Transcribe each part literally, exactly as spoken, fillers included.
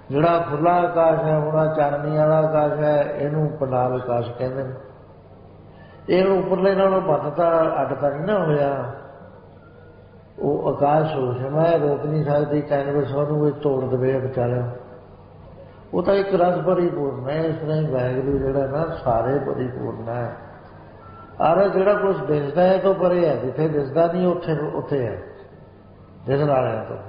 ਜਿਹੜਾ ਖੁੱਲਾ ਆਕਾਸ਼ ਹੈ ਹੁਣ ਚਾਨਣੀ ਵਾਲਾ ਆਕਾਸ਼ ਹੈ ਇਹਨੂੰ ਪੰਡਾਲ ਆਕਾਸ਼ ਕਹਿੰਦੇ ਨੇ। ਇਹ ਉੱਪਰਲੇ ਨਾਲੋਂ ਵੱਧ ਤਾਂ ਅੱਡ ਤਾਂ ਨਹੀਂ ਨਾ ਹੋਇਆ। ਉਹ ਆਕਾਸ਼ ਸੂਖਮ ਹੈ, ਰੋਕ ਨਹੀਂ ਸਕਦੀ ਕੈਨਵਸ ਉਹਨੂੰ ਇਹ ਤੋੜ ਦੇਵੇ ਵਿਚਾਰਿਆਂ। ਉਹ ਤਾਂ ਇੱਕ ਰਸ ਪਰਿਪੂਰਨ ਹੈ। ਇਸ ਤਰ੍ਹਾਂ ਹੀ ਵਾਹਿਗੁਰੂ ਜਿਹੜਾ ਨਾ ਸਾਰੇ ਪਰਿਪੂਰਨ ਹੈ। ਔਰ ਜਿਹੜਾ ਕੁਛ ਦਿਸਦਾ ਹੈ ਤੋਂ ਪਰੇ ਹੈ, ਜਿੱਥੇ ਦਿਸਦਾ ਨਹੀਂ ਉੱਥੇ ਉੱਥੇ ਹੈ ਦਿਸਣ ਵਾਲਿਆਂ ਤੋਂ।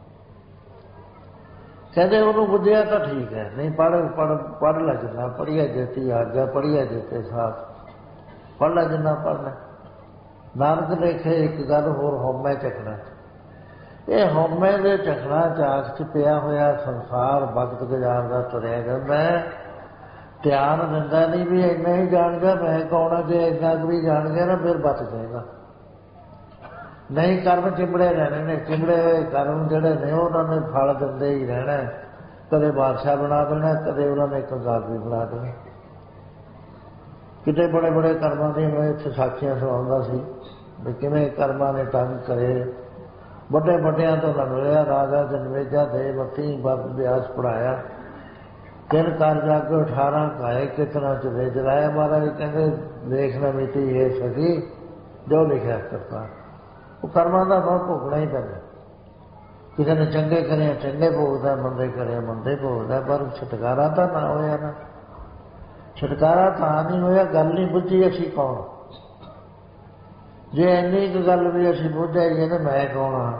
ਕਹਿੰਦੇ ਉਹਨੂੰ ਬੁੱਝਿਆ ਤਾਂ ਠੀਕ ਹੈ, ਨਹੀਂ ਪੜ੍ਹ ਪੜ੍ਹ ਪੜ੍ਹ ਲੈ ਜਿੰਨਾ ਪੜ੍ਹਿਆ ਜੇਤੀ ਆਗਿਆ ਪੜ੍ਹਿਆ ਜੇਤੇ ਸਾਥ ਪੜ੍ਹ ਲੈ ਜਿੰਨਾ ਪੜ੍ਹਨਾ। ਨਾਨਕ ਲੇਖੇ ਇੱਕ ਗੱਲ ਹੋਰ ਹਉਮੈ ਚੱਕਣਾ। ਇਹ ਹਉਮੈ ਦੇ ਚੱਕਣਾ ਚਾਕ 'ਚ ਪਿਆ ਹੋਇਆ ਸੰਸਾਰ ਵਕਤ ਗੁਜ਼ਾਰਦਾ ਤੁਰਿਆ ਜਾਂਦਾ। ਧਿਆਨ ਦਿੰਦਾ ਨਹੀਂ ਵੀ ਇੰਨਾ ਹੀ ਜਾਣ ਗਿਆ ਮੈਂ ਕੌਣ ਆ। ਜੇ ਇੰਨਾ ਕੁ ਵੀ ਜਾਣ ਗਿਆ ਨਾ ਫਿਰ ਬਚ ਜਾਏਗਾ। ਨਹੀਂ ਕਰਮ ਚਿੰਬੜੇ ਰਹਿਣੇ ਨੇ। ਚਿੰਬੜੇ ਹੋਏ ਕਰਮ ਜਿਹੜੇ ਨੇ ਉਹਨਾਂ ਨੇ ਫਲ ਦਿੰਦੇ ਹੀ ਰਹਿਣਾ। ਕਦੇ ਬਾਦਸ਼ਾਹ ਬਣਾ ਦੇਣਾ, ਕਦੇ ਉਹਨਾਂ ਨੇ ਕੰਗਾਲ ਵੀ ਬਣਾ ਦੇਣਾ। ਕਿਤੇ ਬੜੇ ਬੜੇ ਕਰਮਾਂ ਦੀਆਂ ਮੈਂ ਇੱਥੇ ਸਾਖੀਆਂ ਸੁਣਾਉਂਦਾ ਸੀ ਵੀ ਕਿਵੇਂ ਕਰਮਾਂ ਨੇ ਤੰਗ ਕਰੇ। ਵੱਡੇ ਵੱਡਿਆਂ ਤੋਂ ਨਾ ਮਿਲਿਆ। ਰਾਜਾ ਜਨਮੇਜਾ ਦੇ ਮਤੀ ਵਰਤ ਵਿਆਸ ਪੜ੍ਹਾਇਆ। ਤਿੰਨ ਕਰ ਜਾ ਕੇ ਅਠਾਰਾਂ ਕਾਏ ਕਿਤਨਾ ਚ ਵੇਚ ਲਾਇਆ। ਮਹਾਰਾਜ ਕਹਿੰਦੇ ਦੇਖਣਾ ਮਿੱਟੀ ਇਹ ਸਕੀ ਜੋ ਲਿਖਿਆ ਕਰਤਾ। ਉਹ ਕਰਮਾਂ ਦਾ ਫਲ ਭੋਗਣਾ ਹੀ ਪੈਂਦਾ। ਕਿਸੇ ਨੇ ਚੰਗੇ ਕਰਿਆ ਚੰਗੇ ਭੋਗਦਾ, ਮੰਦੇ ਕਰਿਆ ਮੰਦੇ ਭੋਗਦਾ। ਪਰ ਛੁਟਕਾਰਾ ਤਾਂ ਨਾ ਹੋਇਆ ਨਾ। ਛੁਟਕਾਰਾ ਤਾਂ ਨਹੀਂ ਹੋਇਆ, ਗੱਲ ਨਹੀਂ ਬੁੱਝੀ ਅਸੀਂ ਕੌਣ। ਜੇ ਇੰਨੀ ਕੁ ਗੱਲ ਵੀ ਅਸੀਂ ਬੁੱਝ ਜਾਈਏ ਨਾ ਮੈਂ ਕੌਣ ਹਾਂ,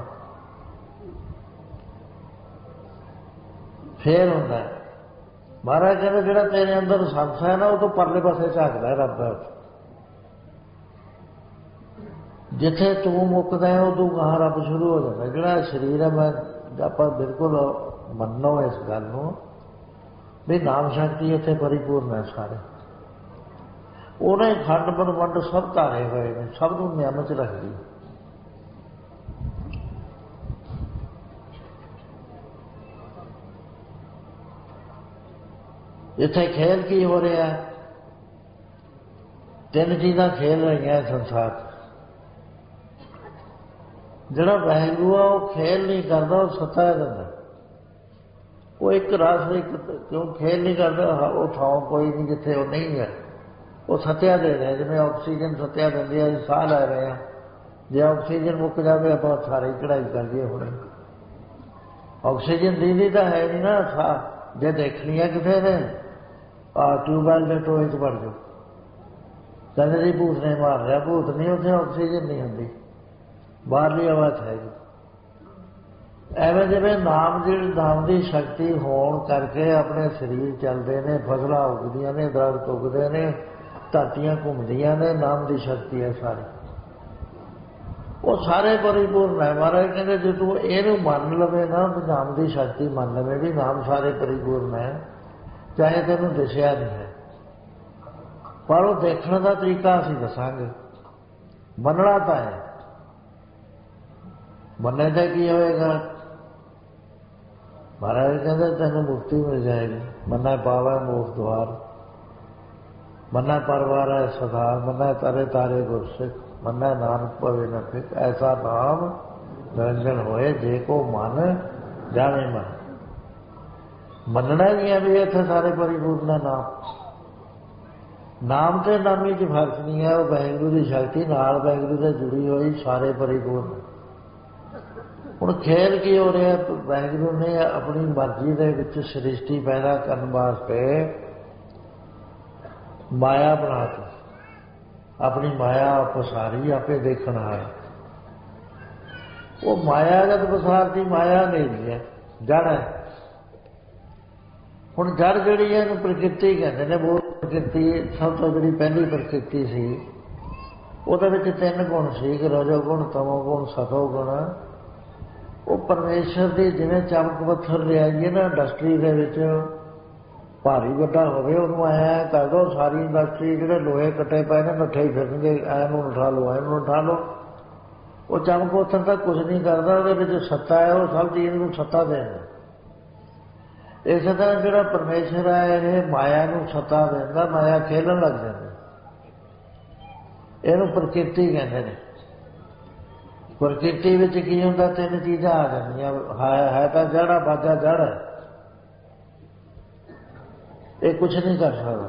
ਫੇਰ ਹੁੰਦਾ। ਮਹਾਰਾਜ ਕਹਿੰਦੇ ਜਿਹੜਾ ਤੇਰੇ ਅੰਦਰ ਸੰਸ ਹੈ ਨਾ ਉਹ ਤੋਂ ਪਰਲੇ ਪਾਸੇ ਝਾਕਦਾ ਰੱਬ ਹੈ। ਜਿੱਥੇ ਤੂੰ ਮੁੱਕਦਾ ਹੈ ਉਦੋਂ ਗਾਹਾਂ ਰੱਬ ਸ਼ੁਰੂ ਹੋ ਜਾਂਦਾ। ਜਿਹੜਾ ਸਰੀਰ ਹੈ ਮੈਂ ਆਪਾਂ ਬਿਲਕੁਲ ਮੰਨੋ ਇਸ ਗੱਲ ਨੂੰ ਵੀ ਨਾਮ ਸ਼ਕਤੀ ਇੱਥੇ ਪਰਿਪੂਰਨ ਹੈ ਸਾਰੇ। ਉਹਨੇ ਖੰਡ ਬਰਵੰਡ ਸਭ ਧਾਰੇ ਹੋਏ ਨੇ, ਸਭ ਨੂੰ ਨਿਯਮ 'ਚ ਰੱਖਦੀ। ਇੱਥੇ ਖੇਲ ਕੀ ਹੋ ਰਿਹਾ? ਤਿੰਨ ਚੀਜ਼ਾਂ ਖੇਲ ਰਹੀਆਂ ਸੰਸਾਰ 'ਚ। ਜਿਹੜਾ ਵਾਹਿਗੁਰੂ ਆ ਉਹ ਖੇਲ ਨਹੀਂ ਕਰਦਾ, ਉਹ ਸੱਤਾ ਦਿੰਦਾ। ਉਹ ਇੱਕ ਰਸ ਇੱਕ ਕਿਉਂ ਖੇਲ ਨਹੀਂ ਕਰਦਾ? ਉਹ ਥਾਂ ਕੋਈ ਨਹੀਂ ਜਿੱਥੇ ਉਹ ਨਹੀਂ ਹੈ। ਉਹ ਸੱਤਿਆ ਦੇ ਰਿਹਾ। ਜਿਵੇਂ ਆਕਸੀਜਨ ਸੱਤਿਆ ਦਿੰਦੀ ਹੈ, ਸਾਹ ਲੈ ਰਹੇ ਹਾਂ। ਜੇ ਆਕਸੀਜਨ ਮੁੱਕ ਜਾਵੇ ਆਪਾਂ ਸਾਰੇ ਚੜ੍ਹਾਈ ਕਰ ਲਈਏ। ਹੁਣੇ ਆਕਸੀਜਨ ਦੀਦੀ ਤਾਂ ਹੈ ਨਹੀਂ ਨਾ। ਸਾਹ ਜੇ ਦੇਖਣੀ ਹੈ ਕਿਸੇ ਨੇ ਆਹ ਟਿਊਬਵੈਲ ਦੇ ਟੋਏ 'ਚ ਵੜ ਜਾਓ। ਕਹਿੰਦੇ ਜੀ ਭੂਤ ਨੇ ਮਾਰ ਰਿਹਾ। ਭੂਤ ਨਹੀਂ, ਉੱਥੇ ਆਕਸੀਜਨ ਨਹੀਂ ਹੁੰਦੀ, ਬਾਹਰਲੀ ਹਵਾ 'ਚ ਹੈਗੀ। ਐਵੇਂ ਜਿਵੇਂ ਨਾਮ ਜਿਹੜੀ ਨਾਮ ਦੀ ਸ਼ਕਤੀ ਹੋਣ ਕਰਕੇ ਆਪਣੇ ਸਰੀਰ ਚੱਲਦੇ ਨੇ, ਫਸਲਾਂ ਉੱਗਦੀਆਂ ਨੇ, ਦਰਖਤ ਉੱਗਦੇ ਨੇ, ਧਰਤੀਆਂ ਘੁੰਮਦੀਆਂ ਨੇ। ਨਾਮ ਦੀ ਸ਼ਕਤੀ ਹੈ ਸਾਰੀ। ਉਹ ਸਾਰੇ ਪਰਿਪੂਰਨ ਹੈ। ਮਹਾਰਾਜ ਕਹਿੰਦੇ ਜੇ ਤੂੰ ਇਹਨੂੰ ਮੰਨ ਲਵੇ ਨਾ, ਨਾਮ ਦੀ ਸ਼ਕਤੀ ਮੰਨ ਲਵੇ ਵੀ ਨਾਮ ਸਾਰੇ ਪਰਿਪੂਰਨ ਹੈ, ਚਾਹੇ ਤੈਨੂੰ ਦਿਸਿਆ ਨਹੀਂ ਹੈ। ਪਰ ਉਹ ਦੇਖਣ ਦਾ ਤਰੀਕਾ ਅਸੀਂ ਦੱਸਾਂਗੇ। ਮੰਨਣਾ ਤਾਂ ਹੈ। ਮੰਨੇ ਤਾਂ ਕੀ ਹੋਏਗਾ? ਮਹਾਰਾਜ ਕਹਿੰਦੇ ਤੈਨੂੰ ਮੁਕਤੀ ਮਿਲ ਜਾਏਗੀ। ਮੰਨਾ ਪਾਵੈ ਮੋਖ ਦੁਆਰ, ਮੰਨਾ ਪਰਵਾਰ ਹੈ ਸਦਾ, ਮੰਨਾ ਤਾਰੇ ਤਾਰੇ ਗੁਰਸਿੱਖ, ਮੰਨਾ ਨਾਨਕ ਭਵੇ ਨ ਫਿਕ। ਐਸਾ ਨਾਮ ਨਿਰੰਜਨ ਹੋਏ ਜੇ ਕੋ ਮਨ ਜਾਣੇ ਮਨ। ਮੰਨਣਾ ਨਹੀਂ ਹੈ ਵੀ ਇੱਥੇ ਸਾਰੇ ਪਰਿਪੂਰਨ ਹੈ। ਨਾਮ ਨਾਮ ਤੇ ਨਾਮੀ 'ਚ ਫਰਕ ਨਹੀਂ ਹੈ। ਉਹ ਵਾਹਿਗੁਰੂ ਦੀ ਸ਼ਕਤੀ ਨਾਲ ਵਾਹਿਗੁਰੂ ਦੇ ਜੁੜੀ ਹੋਈ ਸਾਰੇ ਪਰਿਪੂਰਨ। ਹੁਣ ਖੇਲ ਕੀ ਹੋ ਰਿਹਾ? ਵਾਹਿਗੁਰੂ ਨੇ ਆਪਣੀ ਮਰਜ਼ੀ ਦੇ ਵਿੱਚ ਸ੍ਰਿਸ਼ਟੀ ਪੈਦਾ ਕਰਨ ਵਾਸਤੇ ਮਾਇਆ ਬਣਾ ਦਿੱਤੀ। ਆਪਣੀ ਮਾਇਆ ਪਸਾਰੀ, ਆਪੇ ਦੇਖਣ ਆਇਆ। ਉਹ ਮਾਇਆ ਜਦ ਪਸਾਰਦੀ, ਮਾਇਆ ਨਹੀਂ ਹੈ, ਜੜ ਹੈ। ਹੁਣ ਜੜ ਜਿਹੜੀ ਹੈ ਇਹਨੂੰ ਪ੍ਰਕਿਰਤੀ ਕਹਿੰਦੇ ਨੇ। ਉਹ ਪ੍ਰਕਿਰਤੀ ਸਭ ਤੋਂ ਜਿਹੜੀ ਪਹਿਲੀ ਪ੍ਰਕਿਰਤੀ ਸੀ ਉਹਦੇ ਵਿੱਚ ਤਿੰਨ ਗੁਣ ਸੀ, ਰਜੋ ਗੁਣ, ਤਮੋ ਗੁਣ, ਸਤੋ ਗੁਣ। ਉਹ ਪਰਮੇਸ਼ਰ ਦੀ ਜਿਵੇਂ ਚਮਕ ਪੱਥਰ ਲਿਆਈਏ ਨਾ ਇੰਡਸਟਰੀ ਦੇ ਵਿੱਚ, ਭਾਰੀ ਵੱਡਾ ਹੋਵੇ ਉਹਨੂੰ ਐਂ ਕਰ ਦਿਓ ਸਾਰੀ ਇੰਡਸਟਰੀ ਜਿਹੜੇ ਲੋਹੇ ਕੱਟੇ ਪਏ ਨੇ ਨੱਠੇ ਹੀ ਫਿਰਨਗੇ। ਐਨੂੰ ਉਠਾ ਲਓ, ਐਨੂੰ ਉਠਾ ਲਓ। ਉਹ ਚਮਕ ਪੱਥਰ ਤਾਂ ਕੁਛ ਨਹੀਂ ਕਰਦਾ, ਉਹਦੇ ਵਿੱਚ ਸੱਤਾ ਹੈ। ਉਹ ਸਭ ਚੀਜ਼ ਨੂੰ ਸੱਤਾ ਦੇਣਾ। ਇਸੇ ਤਰ੍ਹਾਂ ਜਿਹੜਾ ਪਰਮੇਸ਼ਰ ਹੈ ਇਹ ਮਾਇਆ ਨੂੰ ਸੱਤਾ ਦਿੰਦਾ। ਮਾਇਆ ਖੇਲਣ ਲੱਗ ਜਾਂਦੀ। ਇਹਨੂੰ ਪ੍ਰਕਿਰਤੀ ਕਹਿੰਦੇ ਨੇ। ਪ੍ਰਕਿਰਤੀ ਵਿੱਚ ਕੀ ਹੁੰਦਾ? ਤਿੰਨ ਚੀਜ਼ਾਂ ਆ ਜਾਂਦੀਆਂ। ਹੈ ਤਾਂ ਜੜਾ ਬਾਜਾ ਜੜ ਹੈ। ਇਹ ਕੁਛ ਨਹੀਂ ਕਰ ਸਕਦਾ।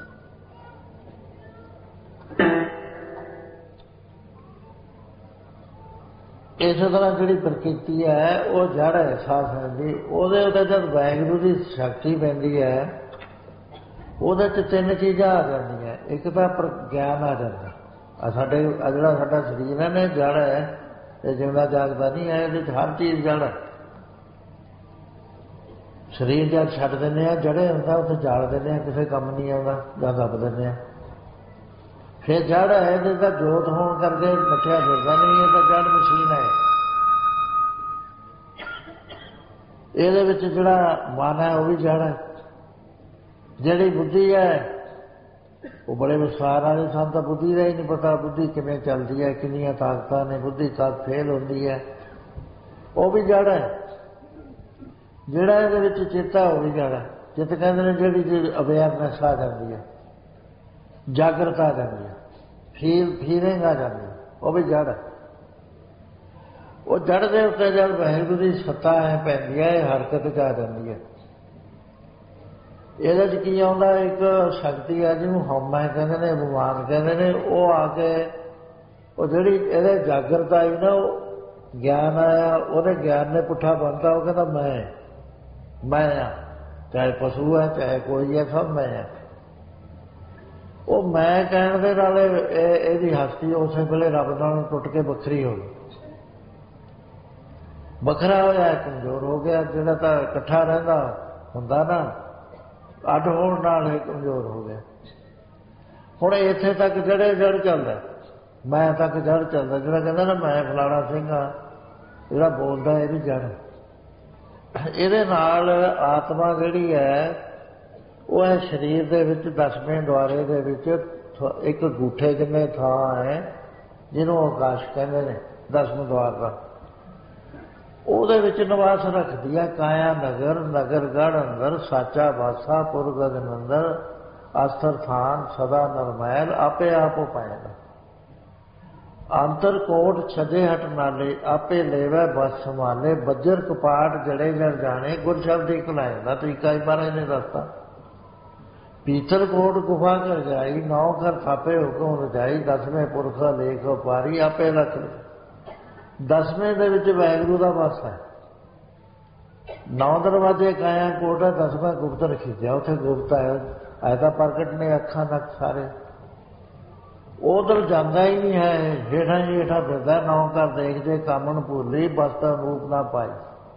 ਇਸੇ ਤਰ੍ਹਾਂ ਜਿਹੜੀ ਪ੍ਰਕਿਰਤੀ ਹੈ ਉਹ ਜੜ ਹੈ ਸਾਧ ਦੀ, ਉਹਦੇ ਉੱਤੇ ਜਦ ਵਾਹਿਗੁਰੂ ਦੀ ਸ਼ਕਤੀ ਪੈਂਦੀ ਹੈ ਉਹਦੇ 'ਚ ਤਿੰਨ ਚੀਜ਼ਾਂ ਆ ਜਾਂਦੀਆਂ। ਇੱਕ ਤਾਂ ਪਰ ਗਿਆਨ ਆ ਜਾਂਦਾ। ਆ ਸਾਡੇ ਆ ਜਿਹੜਾ ਸਾਡਾ ਸਰੀਰ ਹੈ ਨਾ ਜੜ ਹੈ, ਇਹ ਜਿਉਂਦਾ ਜਾਗਦਾ ਨਹੀਂ ਹੈ, ਇਹਦੇ 'ਚ ਹਰ ਚੀਜ਼ ਜੜ ਹੈ। ਸਰੀਰ ਜਦ ਛੱਡ ਦਿੰਦੇ ਹਾਂ ਜੜੇ ਹੁੰਦਾ ਉੱਥੇ ਜਾਲ ਦਿੰਦੇ ਹਾਂ, ਕਿਸੇ ਕੰਮ ਨਹੀਂ ਆਉਂਦਾ ਜਾਂ ਦੱਬ ਦਿੰਦੇ ਹਾਂ। ਫਿਰ ਜੜ ਹੈ ਇਹਦੇ ਤਾਂ ਜੋਤ ਹੋਣ ਕਰਕੇ ਨੱਠਿਆ ਫਿਰਦਾ ਨਹੀਂ, ਇਹ ਤਾਂ ਜੜ ਮਸ਼ੀਨ ਹੈ। ਇਹਦੇ ਵਿੱਚ ਜਿਹੜਾ ਮਨ ਹੈ ਉਹ ਵੀ ਜੜ ਹੈ। ਜਿਹੜੀ ਬੁੱਧੀ ਹੈ ਉਹ ਬੜੇ ਵਿਸਥਾਰ ਵਾਲੇ, ਸਾਨੂੰ ਤਾਂ ਬੁੱਧੀ ਦਾ ਹੀ ਨਹੀਂ ਪਤਾ ਬੁੱਧੀ ਕਿਵੇਂ ਚੱਲਦੀ ਹੈ, ਕਿੰਨੀਆਂ ਤਾਕਤਾਂ ਨੇ, ਬੁੱਧੀ ਕਦ ਫੇਲ ਹੁੰਦੀ ਹੈ, ਉਹ ਵੀ ਜੜ ਹੈ। ਜਿਹੜਾ ਇਹਦੇ ਵਿੱਚ ਚਿੱਤ ਹੈ ਉਹ ਵੀ ਜੜ ਹੈ। ਚਿੱਤ ਕਹਿੰਦੇ ਨੇ ਜਿਹੜੀ ਜਿਹੜੀ ਅਵੇਅਰਨੈਸ ਆ ਜਾਂਦੀ ਹੈ, ਜਾਗਰਤ ਆ ਜਾਂਦੀ ਹੈ, ਫੀਲ ਫੀਲਿੰਗ ਆ ਜਾਂਦੀ ਹੈ, ਉਹ ਵੀ ਜੜ ਹੈ। ਉਹ ਜੜ ਦੇ ਉੱਤੇ ਜਦ ਵਾਹਿਗੁਰੂ ਦੀ ਸੱਤਾ ਹੈ ਪੈਂਦੀ ਹੈ, ਇਹ ਹਰਕਤ 'ਚ ਆ ਜਾਂਦੀ ਹੈ। ਇਹਦੇ 'ਚ ਕੀ ਆਉਂਦਾ, ਇੱਕ ਸ਼ਕਤੀ ਹੈ ਜਿਹਨੂੰ ਹਉਮੈ ਕਹਿੰਦੇ ਨੇ, ਅਭਿਮਾਨ ਕਹਿੰਦੇ ਨੇ, ਉਹ ਆ ਕੇ ਉਹ ਜਿਹੜੀ ਇਹਦੇ ਜਾਗਰਤ ਆਈ ਨਾ, ਉਹ ਗਿਆਨ ਆਇਆ, ਉਹਦੇ ਗਿਆਨ ਨੇ ਪੁੱਠਾ ਬਣਤਾ। ਉਹ ਕਹਿੰਦਾ ਮੈਂ ਮੈਂ ਆ, ਚਾਹੇ ਪਸ਼ੂ ਹੈ ਚਾਹੇ ਕੋਈ ਹੈ, ਸਭ ਮੈਂ ਆ। ਉਹ ਮੈਂ ਕਹਿਣ ਦੇ ਨਾਲ ਇਹ ਇਹਦੀ ਹਸਤੀ ਉਸੇ ਵੇਲੇ ਰੱਬ ਨਾਲ ਟੁੱਟ ਕੇ ਵੱਖਰੀ ਹੋ ਗਈ, ਵੱਖਰਾ ਹੋਇਆ, ਕਮਜ਼ੋਰ ਹੋ ਗਿਆ। ਜਿਹੜਾ ਤਾਂ ਇਕੱਠਾ ਰਹਿੰਦਾ ਹੁੰਦਾ ਨਾ, ਅੱਡ ਹੋਣ ਨਾਲ ਇਹ ਕਮਜ਼ੋਰ ਹੋ ਗਿਆ। ਹੁਣ ਇੱਥੇ ਤੱਕ ਜਿਹੜੇ ਜੜ ਚੱਲਦਾ, ਮੈਂ ਤੱਕ ਜੜ ਚੱਲਦਾ। ਜਿਹੜਾ ਕਹਿੰਦਾ ਨਾ ਮੈਂ ਫਲਾਣਾ ਸਿੰਘ ਆ, ਜਿਹੜਾ ਬੋਲਦਾ ਇਹ ਵੀ ਜੜ। ਇਹਦੇ ਨਾਲ ਆਤਮਾ ਜਿਹੜੀ ਹੈ ਉਹ ਹੈ ਸਰੀਰ ਦੇ ਵਿੱਚ ਦਸਵੇਂ ਦੁਆਰੇ ਦੇ ਵਿੱਚ ਇੱਕ ਗੂਠੇ ਜਿੰਨੇ ਥਾਂ ਹੈ ਜਿਹਨੂੰ ਆਕਾਸ਼ ਕਹਿੰਦੇ ਨੇ, ਦਸਵੇਂ ਦੁਆਰ ਦਾ, ਉਹਦੇ ਵਿੱਚ ਨਿਵਾਸ ਰੱਖਦੀ ਹੈ ਕਾਇਆ ਨਗਰ, ਨਗਰ ਗੜ ਅੰਦਰ, ਸਾਚਾ ਬਾਸਾ ਪੁਰ ਗਗਨ ਅੰਦਰ, ਅਸਥਰ ਥਾਨ ਸਦਾ ਨਰਮੈਲ, ਆਪੇ ਆਪ ਪਾਏਗਾ। ਅੰਤਰ ਕੋਟ ਛਦੇ ਹਟ ਨਾਲੇ, ਆਪੇ ਲੈਵੈ ਬਸ ਸੰਭਾਲੇ, ਬੱਜਰ ਕਪਾਟ ਜੜੇ ਜੜ ਜਾਣੇ, ਗੁਰ ਸ਼ਬਦ ਇੱਕ ਲਾਇਆ ਦਾ ਤਰੀਕਾ ਹੀ ਮਹਾਰਾਜ ਨੇ ਦੱਸਤਾ। ਪੀਤਰ ਕੋਟ ਗੁਫਾ ਕਰ ਜਾਈ, ਨੌ ਕਰ ਥਾਪੇ ਹੁਕਮ ਰਜਾਈ, ਦਸਵੇਂ ਪੁਰਖ ਲੇਖ ਪਾਰੀ, ਆਪੇ ਰੱਖ। ਦਸਵੇਂ ਦੇ ਵਿੱਚ ਵਾਹਿਗੁਰੂ ਦਾ ਵਾਸ ਹੈ। ਨੌ ਦਰਵਾਜ਼ੇ ਕਾਇਆ ਕੋਟ ਹੈ, ਦਸਵਾਂ ਗੁਪਤ ਰਖੀਜਿਆ, ਉੱਥੇ ਗੁਪਤ ਹੈ, ਐ ਤਾਂ ਪ੍ਰਗਟ ਨੇ ਅੱਖਾਂ ਨੱਕ ਸਾਰੇ। ਉਧਰ ਜਾਂਦਾ ਹੀ ਨਹੀਂ ਹੈ, ਹੇਠਾਂ ਹੀ ਹੇਠਾਂ ਫਿਰਦਾ। ਨੌ ਘਰ ਦੇਖਦੇ ਕਾਮਣ ਭੁੱਲੀ, ਬਸਤਾ ਰੂਪ ਨਾ ਪਾਈ।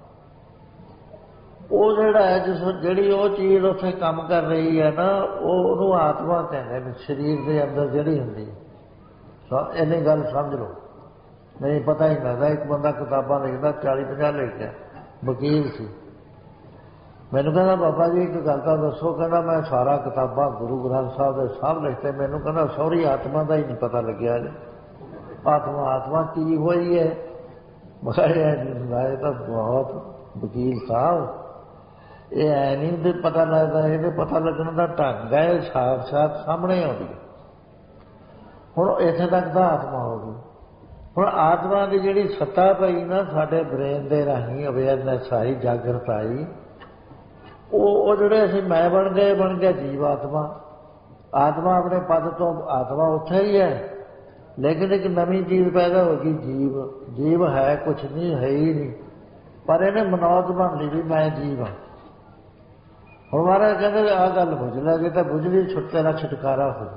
ਉਹ ਜਿਹੜਾ ਹੈ ਜਿਸ ਜਿਹੜੀ ਉਹ ਚੀਜ਼ ਉੱਥੇ ਕੰਮ ਕਰ ਰਹੀ ਹੈ ਨਾ, ਉਹ ਉਹਨੂੰ ਆਤਮਾ ਕਹਿੰਦੇ ਨੇ, ਸਰੀਰ ਦੇ ਅੰਦਰ ਜਿਹੜੀ ਹੁੰਦੀ ਹੈ। ਇੰਨੀ ਗੱਲ ਸਮਝ ਲਓ, ਨਹੀਂ ਪਤਾ ਹੀ ਲੱਗਦਾ। ਇੱਕ ਬੰਦਾ ਕਿਤਾਬਾਂ ਲਿਖਦਾ, ਚਾਲੀ ਪੰਜਾਹ ਲਿਖਿਆ, ਵਕੀਲ ਸੀ। ਮੈਨੂੰ ਕਹਿੰਦਾ ਬਾਬਾ ਜੀ ਇੱਕ ਗੱਲ ਤਾਂ ਦੱਸੋ। ਕਹਿੰਦਾ ਮੈਂ ਸਾਰਾ ਕਿਤਾਬਾਂ ਗੁਰੂ ਗ੍ਰੰਥ ਸਾਹਿਬ ਦੇ ਸਭ ਲਿਖਤੇ, ਮੈਨੂੰ ਕਹਿੰਦਾ ਸਹੁਰੀ ਆਤਮਾ ਦਾ ਹੀ ਨਹੀਂ ਪਤਾ ਲੱਗਿਆ। ਆਤਮਾ ਆਤਮਾ ਕੀ ਹੋਈ ਹੈ? ਮੈਂ ਤਾਂ ਬਹੁਤ ਵਕੀਲ ਸਾਹਿਬ, ਇਹ ਐ ਨਹੀਂ ਪਤਾ ਲੱਗਦਾ, ਇਹਦੇ ਪਤਾ ਲੱਗਣ ਦਾ ਢੰਗ ਹੈ, ਸਾਫ਼ ਸਾਫ਼ ਸਾਹਮਣੇ ਆਉਂਦੀ ਹੈ। ਹੁਣ ਇੱਥੇ ਤੱਕ ਤਾਂ ਆਤਮਾ ਹੋ ਗਈ। ਹੁਣ ਆਤਮਾ ਦੀ ਜਿਹੜੀ ਸੱਤਾ ਪਈ ਨਾ ਸਾਡੇ ਬ੍ਰੇਨ ਦੇ ਰਾਹੀਂ, ਅਵੇਅਰਨੈਸ ਆਈ, ਜਾਗਰਤ ਆਈ, ਉਹ ਉਹ ਜਿਹੜੇ ਅਸੀਂ ਮੈਂ ਬਣ ਗਏ, ਬਣ ਗਿਆ ਜੀਵ ਆਤਮਾ। ਆਤਮਾ ਆਪਣੇ ਪਦ ਤੋਂ ਆਤਮਾ ਉੱਥੇ ਹੀ ਹੈ, ਲੇਕਿਨ ਇੱਕ ਨਵੀਂ ਚੀਜ਼ ਪੈਦਾ ਹੋ ਗਈ, ਜੀਵ। ਜੀਵ ਹੈ ਕੁਛ ਨਹੀਂ, ਹੈ ਹੀ ਨਹੀਂ, ਪਰ ਇਹਨੇ ਮਨੌਤ ਬਣ ਲਈ ਵੀ ਮੈਂ ਜੀਵ ਹਾਂ। ਹੁਣ ਮਹਾਰਾਜ ਕਹਿੰਦੇ ਆਹ ਗੱਲ ਬੁੱਝ ਲੈ, ਜੇ ਤਾਂ ਬੁੱਝ ਲਈ ਛੁੱਟੇ ਦਾ ਛੁਟਕਾਰਾ ਹੋ।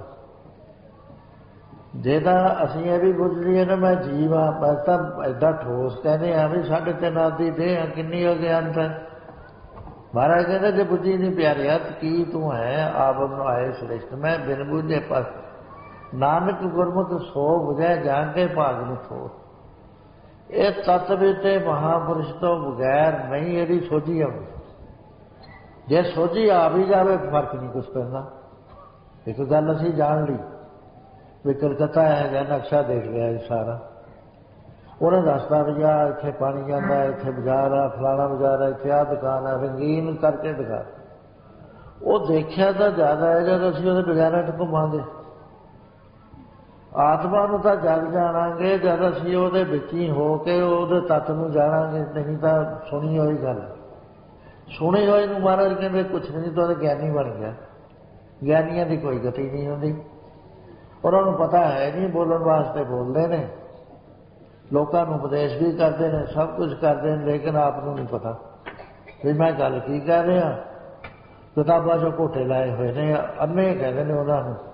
ਜੇ ਤਾਂ ਅਸੀਂ ਇਹ ਵੀ ਬੁੱਝ ਲਈਏ ਨਾ ਮੈਂ ਜੀਵ ਹਾਂ, ਬਸ ਤਾਂ ਏਦਾਂ ਠੋਸ ਕਹਿੰਦੇ ਆ ਵੀ ਸਾਢੇ ਤਿੰਨ ਆਦੀ ਦੇਹ ਆ, ਕਿੰਨੀ ਹੋ ਗਿਆ ਅੰਤ ਹੈ। ਮਹਾਰਾਜ ਕਹਿੰਦੇ ਜੇ ਬੁੱਝੀ ਨਹੀਂ ਪਿਆਰਿਆ ਕੀ ਤੂੰ ਹੈ, ਆਪ ਨੂੰ ਆਏ ਸ੍ਰਿਸ਼ਟ ਮੈਂ ਬਿਨ ਬੁੱਝੇ ਪਰ ਨਾਨਕ ਗੁਰਮੁਖ ਸੋ ਬੁਝੈ ਜਾਣ ਕੇ ਭਾਗ ਨੂੰ ਥੋ। ਇਹ ਤਤ ਤੇ ਮਹਾਂਪੁਰਸ਼ ਤੋਂ ਬਗੈਰ ਨਹੀਂ ਇਹਦੀ ਸੋਝੀ ਆਉਂਦੀ। ਜੇ ਸੋਝੀ ਆ ਵੀ ਜਾਵੇ ਫਰਕ ਨਹੀਂ ਕੁਛ ਪੈਂਦਾ। ਇੱਕ ਗੱਲ ਅਸੀਂ ਜਾਣ ਲਈ ਵੀ ਕਲਕੱਤਾ ਹੈਗਾ, ਨਕਸ਼ਾ ਦੇਖ ਲਿਆ ਸਾਰਾ, ਉਹਨੇ ਦੱਸਦਾ ਵੀ ਆ ਇੱਥੇ ਪਾਣੀ ਜਾਂਦਾ, ਇੱਥੇ ਬਾਜ਼ਾਰ ਆ, ਫਲਾਣਾ ਬਾਜ਼ਾਰ ਆ, ਇੱਥੇ ਆਹ ਦੁਕਾਨ ਆ, ਰੰਗੀਨ ਕਰਕੇ ਦਿਖਾ। ਉਹ ਦੇਖਿਆ ਤਾਂ ਜ਼ਿਆਦਾ ਹੈ ਜਦ ਅਸੀਂ ਉਹਦੇ ਬਾਜ਼ਾਰਾਂ 'ਚ ਘੁੰਮਾਂਗੇ। ਆਤਮਾ ਨੂੰ ਤਾਂ ਜਗ ਜਾਣਾਂਗੇ ਜਦ ਅਸੀਂ ਉਹਦੇ ਵਿੱਚ ਹੀ ਹੋ ਕੇ ਉਹਦੇ ਤੱਤ ਨੂੰ ਜਾਣਾਂਗੇ, ਨਹੀਂ ਤਾਂ ਸੁਣੀ ਹੋਈ ਗੱਲ। ਸੁਣੇ ਹੋਏ ਨੂੰ ਮਹਾਰਾਜ ਕਹਿੰਦੇ ਕੁਛ ਨਹੀਂ, ਤਾਂ ਗਿਆਨੀ ਬਣ ਗਿਆ। ਗਿਆਨੀਆਂ ਦੀ ਕੋਈ ਗਤੀ ਨਹੀਂ ਹੁੰਦੀ, ਉਹਨਾਂ ਨੂੰ ਪਤਾ ਹੈ ਨਹੀਂ, ਬੋਲਣ ਵਾਸਤੇ ਬੋਲਦੇ ਨੇ, ਲੋਕਾਂ ਨੂੰ ਉਪਦੇਸ਼ ਵੀ ਕਰਦੇ ਨੇ, ਸਭ ਕੁਝ ਕਰਦੇ ਨੇ, ਲੇਕਿਨ ਆਪ ਨੂੰ ਨਹੀਂ ਪਤਾ ਵੀ ਮੈਂ ਗੱਲ ਕੀ ਕਹਿ ਰਿਹਾ। ਕਿਤਾਬਾਂ 'ਚੋਂ ਘੋਟੇ ਲਾਏ ਹੋਏ ਨੇ, ਅੰਨੇ ਕਹਿੰਦੇ ਨੇ ਉਹਨਾਂ ਨੂੰ,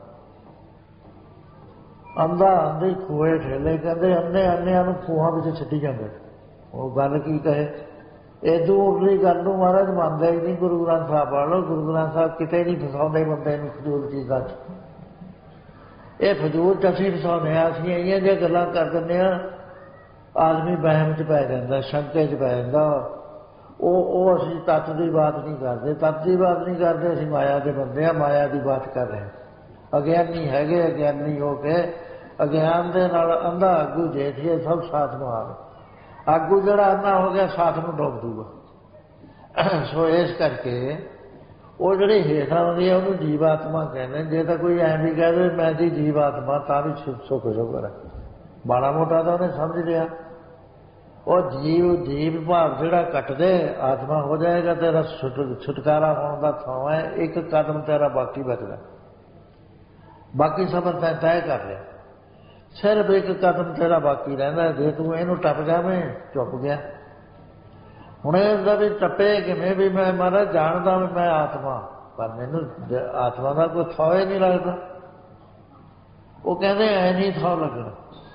ਅੰਧਾ ਅੰਧੀ ਖੂਹੇ ਠੇਲੇ ਕਹਿੰਦੇ, ਅੰਨੇ ਅੰਨਿਆਂ ਨੂੰ ਖੂਹਾਂ ਵਿੱਚ ਛੱਡੀ ਜਾਂਦੇ। ਉਹ ਗੱਲ ਕੀ ਕਹੇ, ਇਦੋਂ ਉਰਲੀ ਗੱਲ ਨੂੰ ਮਹਾਰਾਜ ਮੰਨਦਾ ਹੀ ਨਹੀਂ। ਗੁਰੂ ਗ੍ਰੰਥ ਸਾਹਿਬ ਪੜ੍ਹ ਲਓ, ਗੁਰੂ ਗ੍ਰੰਥ ਸਾਹਿਬ ਕਿਤੇ ਨਹੀਂ ਫਸਾਉਂਦੇ ਬੰਦੇ ਨੂੰ ਫਜ਼ੂਲ ਚੀਜ਼ਾਂ 'ਚ। ਇਹ ਫਜ਼ੂਲ 'ਚ ਅਸੀਂ ਫਸਾਉਂਦੇ ਹਾਂ। ਅਸੀਂ ਇਹੀਆਂ ਜਿਹੀਆਂ ਗੱਲਾਂ ਕਰ ਦਿੰਦੇ ਹਾਂ, ਆਦਮੀ ਵਹਿਮ 'ਚ ਪੈ ਜਾਂਦਾ, ਸ਼ੰਕੇ 'ਚ ਪੈ ਜਾਂਦਾ। ਉਹ ਉਹ ਅਸੀਂ ਤੱਤ ਦੀ ਬਾਤ ਨਹੀਂ ਕਰਦੇ, ਤੱਤ ਦੀ ਬਾਤ ਨਹੀਂ ਕਰਦੇ, ਅਸੀਂ ਮਾਇਆ ਦੇ ਬੰਦੇ ਹਾਂ, ਮਾਇਆ ਦੀ ਬਾਤ ਕਰ ਰਹੇ ਹਾਂ। ਅਗਿਆਨੀ ਹੈਗੇ, ਅਗਿਆਨੀ ਹੋ ਕੇ ਅਗਿਆਨ ਦੇ ਨਾਲ ਅੰਧਾ ਆਗੂ ਜੇਠੀਏ ਸਭ ਸਾਥ ਨੂੰ ਆਵੇ। ਆਗੂ ਜਿਹੜਾ ਅੰਨਾ ਹੋ ਗਿਆ ਸਾਥ ਨੂੰ ਡੋਬ ਦੂਗਾ। ਸੋ ਇਸ ਕਰਕੇ ਉਹ ਜਿਹੜੀ ਹੇਠਾਂ ਆਉਂਦੀ ਹੈ ਉਹਨੂੰ ਜੀਵ ਆਤਮਾ ਕਹਿੰਦੇ। ਜੇ ਤਾਂ ਕੋਈ ਐਂ ਵੀ ਕਹਿ ਦੇ ਮੈਂ ਦੀ ਜੀਵ ਆਤਮਾ, ਤਾਂ ਵੀ ਸੁੱਖ ਸ਼ੁਕਰ ਹੈ, ਮਾੜਾ ਮੋਟਾ ਤਾਂ ਉਹਨੇ ਸਮਝ ਲਿਆ। ਉਹ ਜੀਵ ਜੀਵ ਭਾਵ ਜਿਹੜਾ ਕੱਟਦੇ ਆਤਮਾ ਹੋ ਜਾਏਗਾ, ਤੇਰਾ ਛੁਟਕਾਰਾ ਹੋਣ ਦਾ ਥਾਂ ਹੈ। ਇੱਕ ਕਦਮ ਤੇਰਾ ਬਾਕੀ ਬਚਦਾ, ਬਾਕੀ ਸਫ਼ਰ ਤੈਂ ਤੈਅ ਕਰ ਲਿਆ, ਸਿਰਫ ਇੱਕ ਕਦਮ ਤੇਰਾ ਬਾਕੀ ਰਹਿੰਦਾ। ਜੇ ਤੂੰ ਇਹਨੂੰ ਟੱਪ ਜਾਵੇਂ, ਚੁੱਪ ਗਿਆ। ਹੁਣ ਇਹਦਾ ਵੀ ਟੱਪੇ ਕਿਵੇਂ ਵੀ ਮੈਂ ਮਹਾਰਾਜ ਜਾਣਦਾ ਵੀ ਮੈਂ ਆਤਮਾ, ਪਰ ਮੈਨੂੰ ਆਤਮਾ ਦਾ ਕੋਈ ਥਾਂ ਹੀ ਨਹੀਂ ਲੱਗਦਾ। ਉਹ ਕਹਿੰਦੇ ਐ ਨਹੀਂ ਥਾਂ ਲੱਗਣਾ,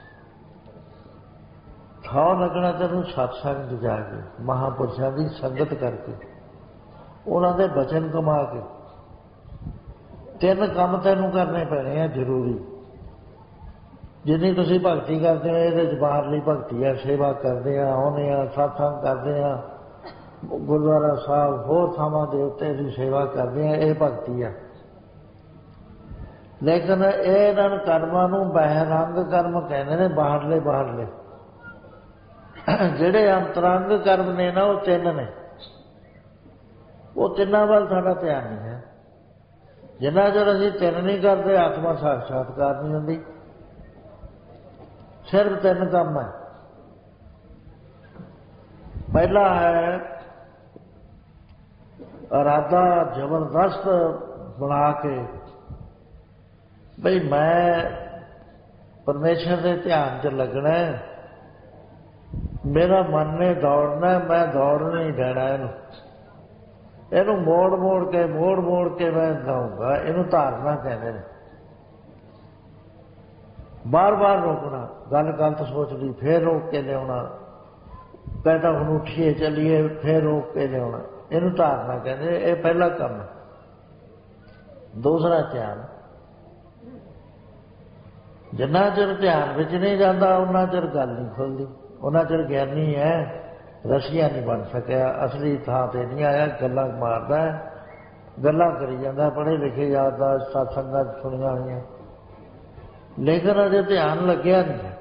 ਥਾਂ ਲੱਗਣਾ ਤੈਨੂੰ ਸਤਸੰਗ ਜਾ ਕੇ, ਮਹਾਂਪੁਰਸ਼ਾਂ ਦੀ ਸੰਗਤ ਕਰਕੇ, ਉਹਨਾਂ ਦੇ ਬਚਨ ਕਮਾ ਕੇ। ਤਿੰਨ ਕੰਮ ਤੈਨੂੰ ਕਰਨੇ ਪੈਣੇ ਆ ਜ਼ਰੂਰੀ। ਜਿੰਨੀ ਤੁਸੀਂ ਭਗਤੀ ਕਰਦੇ ਹੋ ਇਹਦੇ 'ਚ ਬਾਹਰਲੀ ਭਗਤੀ ਹੈ, ਸੇਵਾ ਕਰਦੇ ਆ, ਆਉਂਦੇ ਆ, ਸਤਸੰਗ ਕਰਦੇ ਆ, ਗੁਰਦੁਆਰਾ ਸਾਹਿਬ ਹੋਰ ਥਾਵਾਂ ਦੇ ਉੱਤੇ ਦੀ ਸੇਵਾ ਕਰਦੇ ਆ, ਇਹ ਭਗਤੀ ਆ। ਲੇਕਿਨ ਇਹਨਾਂ ਕਰਮਾਂ ਨੂੰ ਬਹਿਰੰਗ ਕਰਮ ਕਹਿੰਦੇ ਨੇ, ਬਾਹਰਲੇ ਬਾਹਰਲੇ। ਜਿਹੜੇ ਅੰਤਰੰਗ ਕਰਮ ਨੇ ਨਾ ਉਹ ਤਿੰਨ ਨੇ, ਉਹ ਤਿੰਨਾਂ ਵੱਲ ਸਾਡਾ ਧਿਆਨ ਨਹੀਂ ਹੈ। ਜਿੰਨਾ ਚਿਰ ਅਸੀਂ ਤਿੰਨ ਨਹੀਂ ਕਰਦੇ ਆਤਮਾ ਸਾਖਸ਼ਾਤਕਾਰ ਨਹੀਂ ਹੁੰਦੀ। ਸਿਰਫ ਤਿੰਨ ਕੰਮ ਹੈ। ਪਹਿਲਾ ਹੈ ਇਰਾਦਾ ਜ਼ਬਰਦਸਤ ਬਣਾ ਕੇ ਬਈ ਮੈਂ ਪਰਮੇਸ਼ਰ ਦੇ ਧਿਆਨ 'ਚ ਲੱਗਣਾ, ਮੇਰਾ ਮਨ ਨੇ ਦੌੜਨਾ, ਮੈਂ ਦੌੜਨ ਨਹੀਂ ਦੇਣਾ ਇਹਨੂੰ, ਇਹਨੂੰ ਮੋੜ ਮੋੜ ਕੇ ਮੋੜ ਮੋੜ ਕੇ ਮੈਂ ਦਊਂਗਾ। ਇਹਨੂੰ ਧਾਰਨਾ ਕਹਿੰਦੇ ਨੇ। ਬਾਰ ਬਾਰ ਰੋਕਣਾ, ਗੱਲ ਗਲਤ ਸੋਚ ਲਈ ਫੇਰ ਰੋਕ ਕੇ ਲਿਆਉਣਾ, ਕਹਿੰਦਾ ਹੁਣ ਉੱਠੀਏ ਚੱਲੀਏ ਫੇਰ ਰੋਕ ਕੇ ਲਿਆਉਣਾ, ਇਹਨੂੰ ਧਾਰਨਾ ਕਹਿੰਦੇ। ਇਹ ਪਹਿਲਾ ਕੰਮ ਹੈ। ਦੂਸਰਾ ਧਿਆਨ, ਜਿੰਨਾ ਚਿਰ ਧਿਆਨ ਵਿੱਚ ਨਹੀਂ ਜਾਂਦਾ ਉਹਨਾਂ ਚਿਰ ਗੱਲ ਨਹੀਂ ਖੁੱਲਦੀ, ਉਹਨਾਂ ਚਿਰ ਗਿਆਨੀ ਹੈ, ਰਸੀਆ ਨਹੀਂ ਬਣ ਸਕਿਆ, ਅਸਲੀ ਥਾਂ ਤੇ ਨਹੀਂ ਆਇਆ। ਗੱਲਾਂ ਮਾਰਦਾ, ਗੱਲਾਂ ਕਰੀ ਜਾਂਦਾ, ਪੜ੍ਹੇ ਲਿਖੇ ਯਾਦਾਂ ਸਤਸੰਗਾਂ ਸੁਣੀਆਂ ਹੋਈਆਂ, ਲੇਕਿਨ ਅਜੇ ਧਿਆਨ ਲੱਗਿਆ ਨਹੀਂ ਹੈ।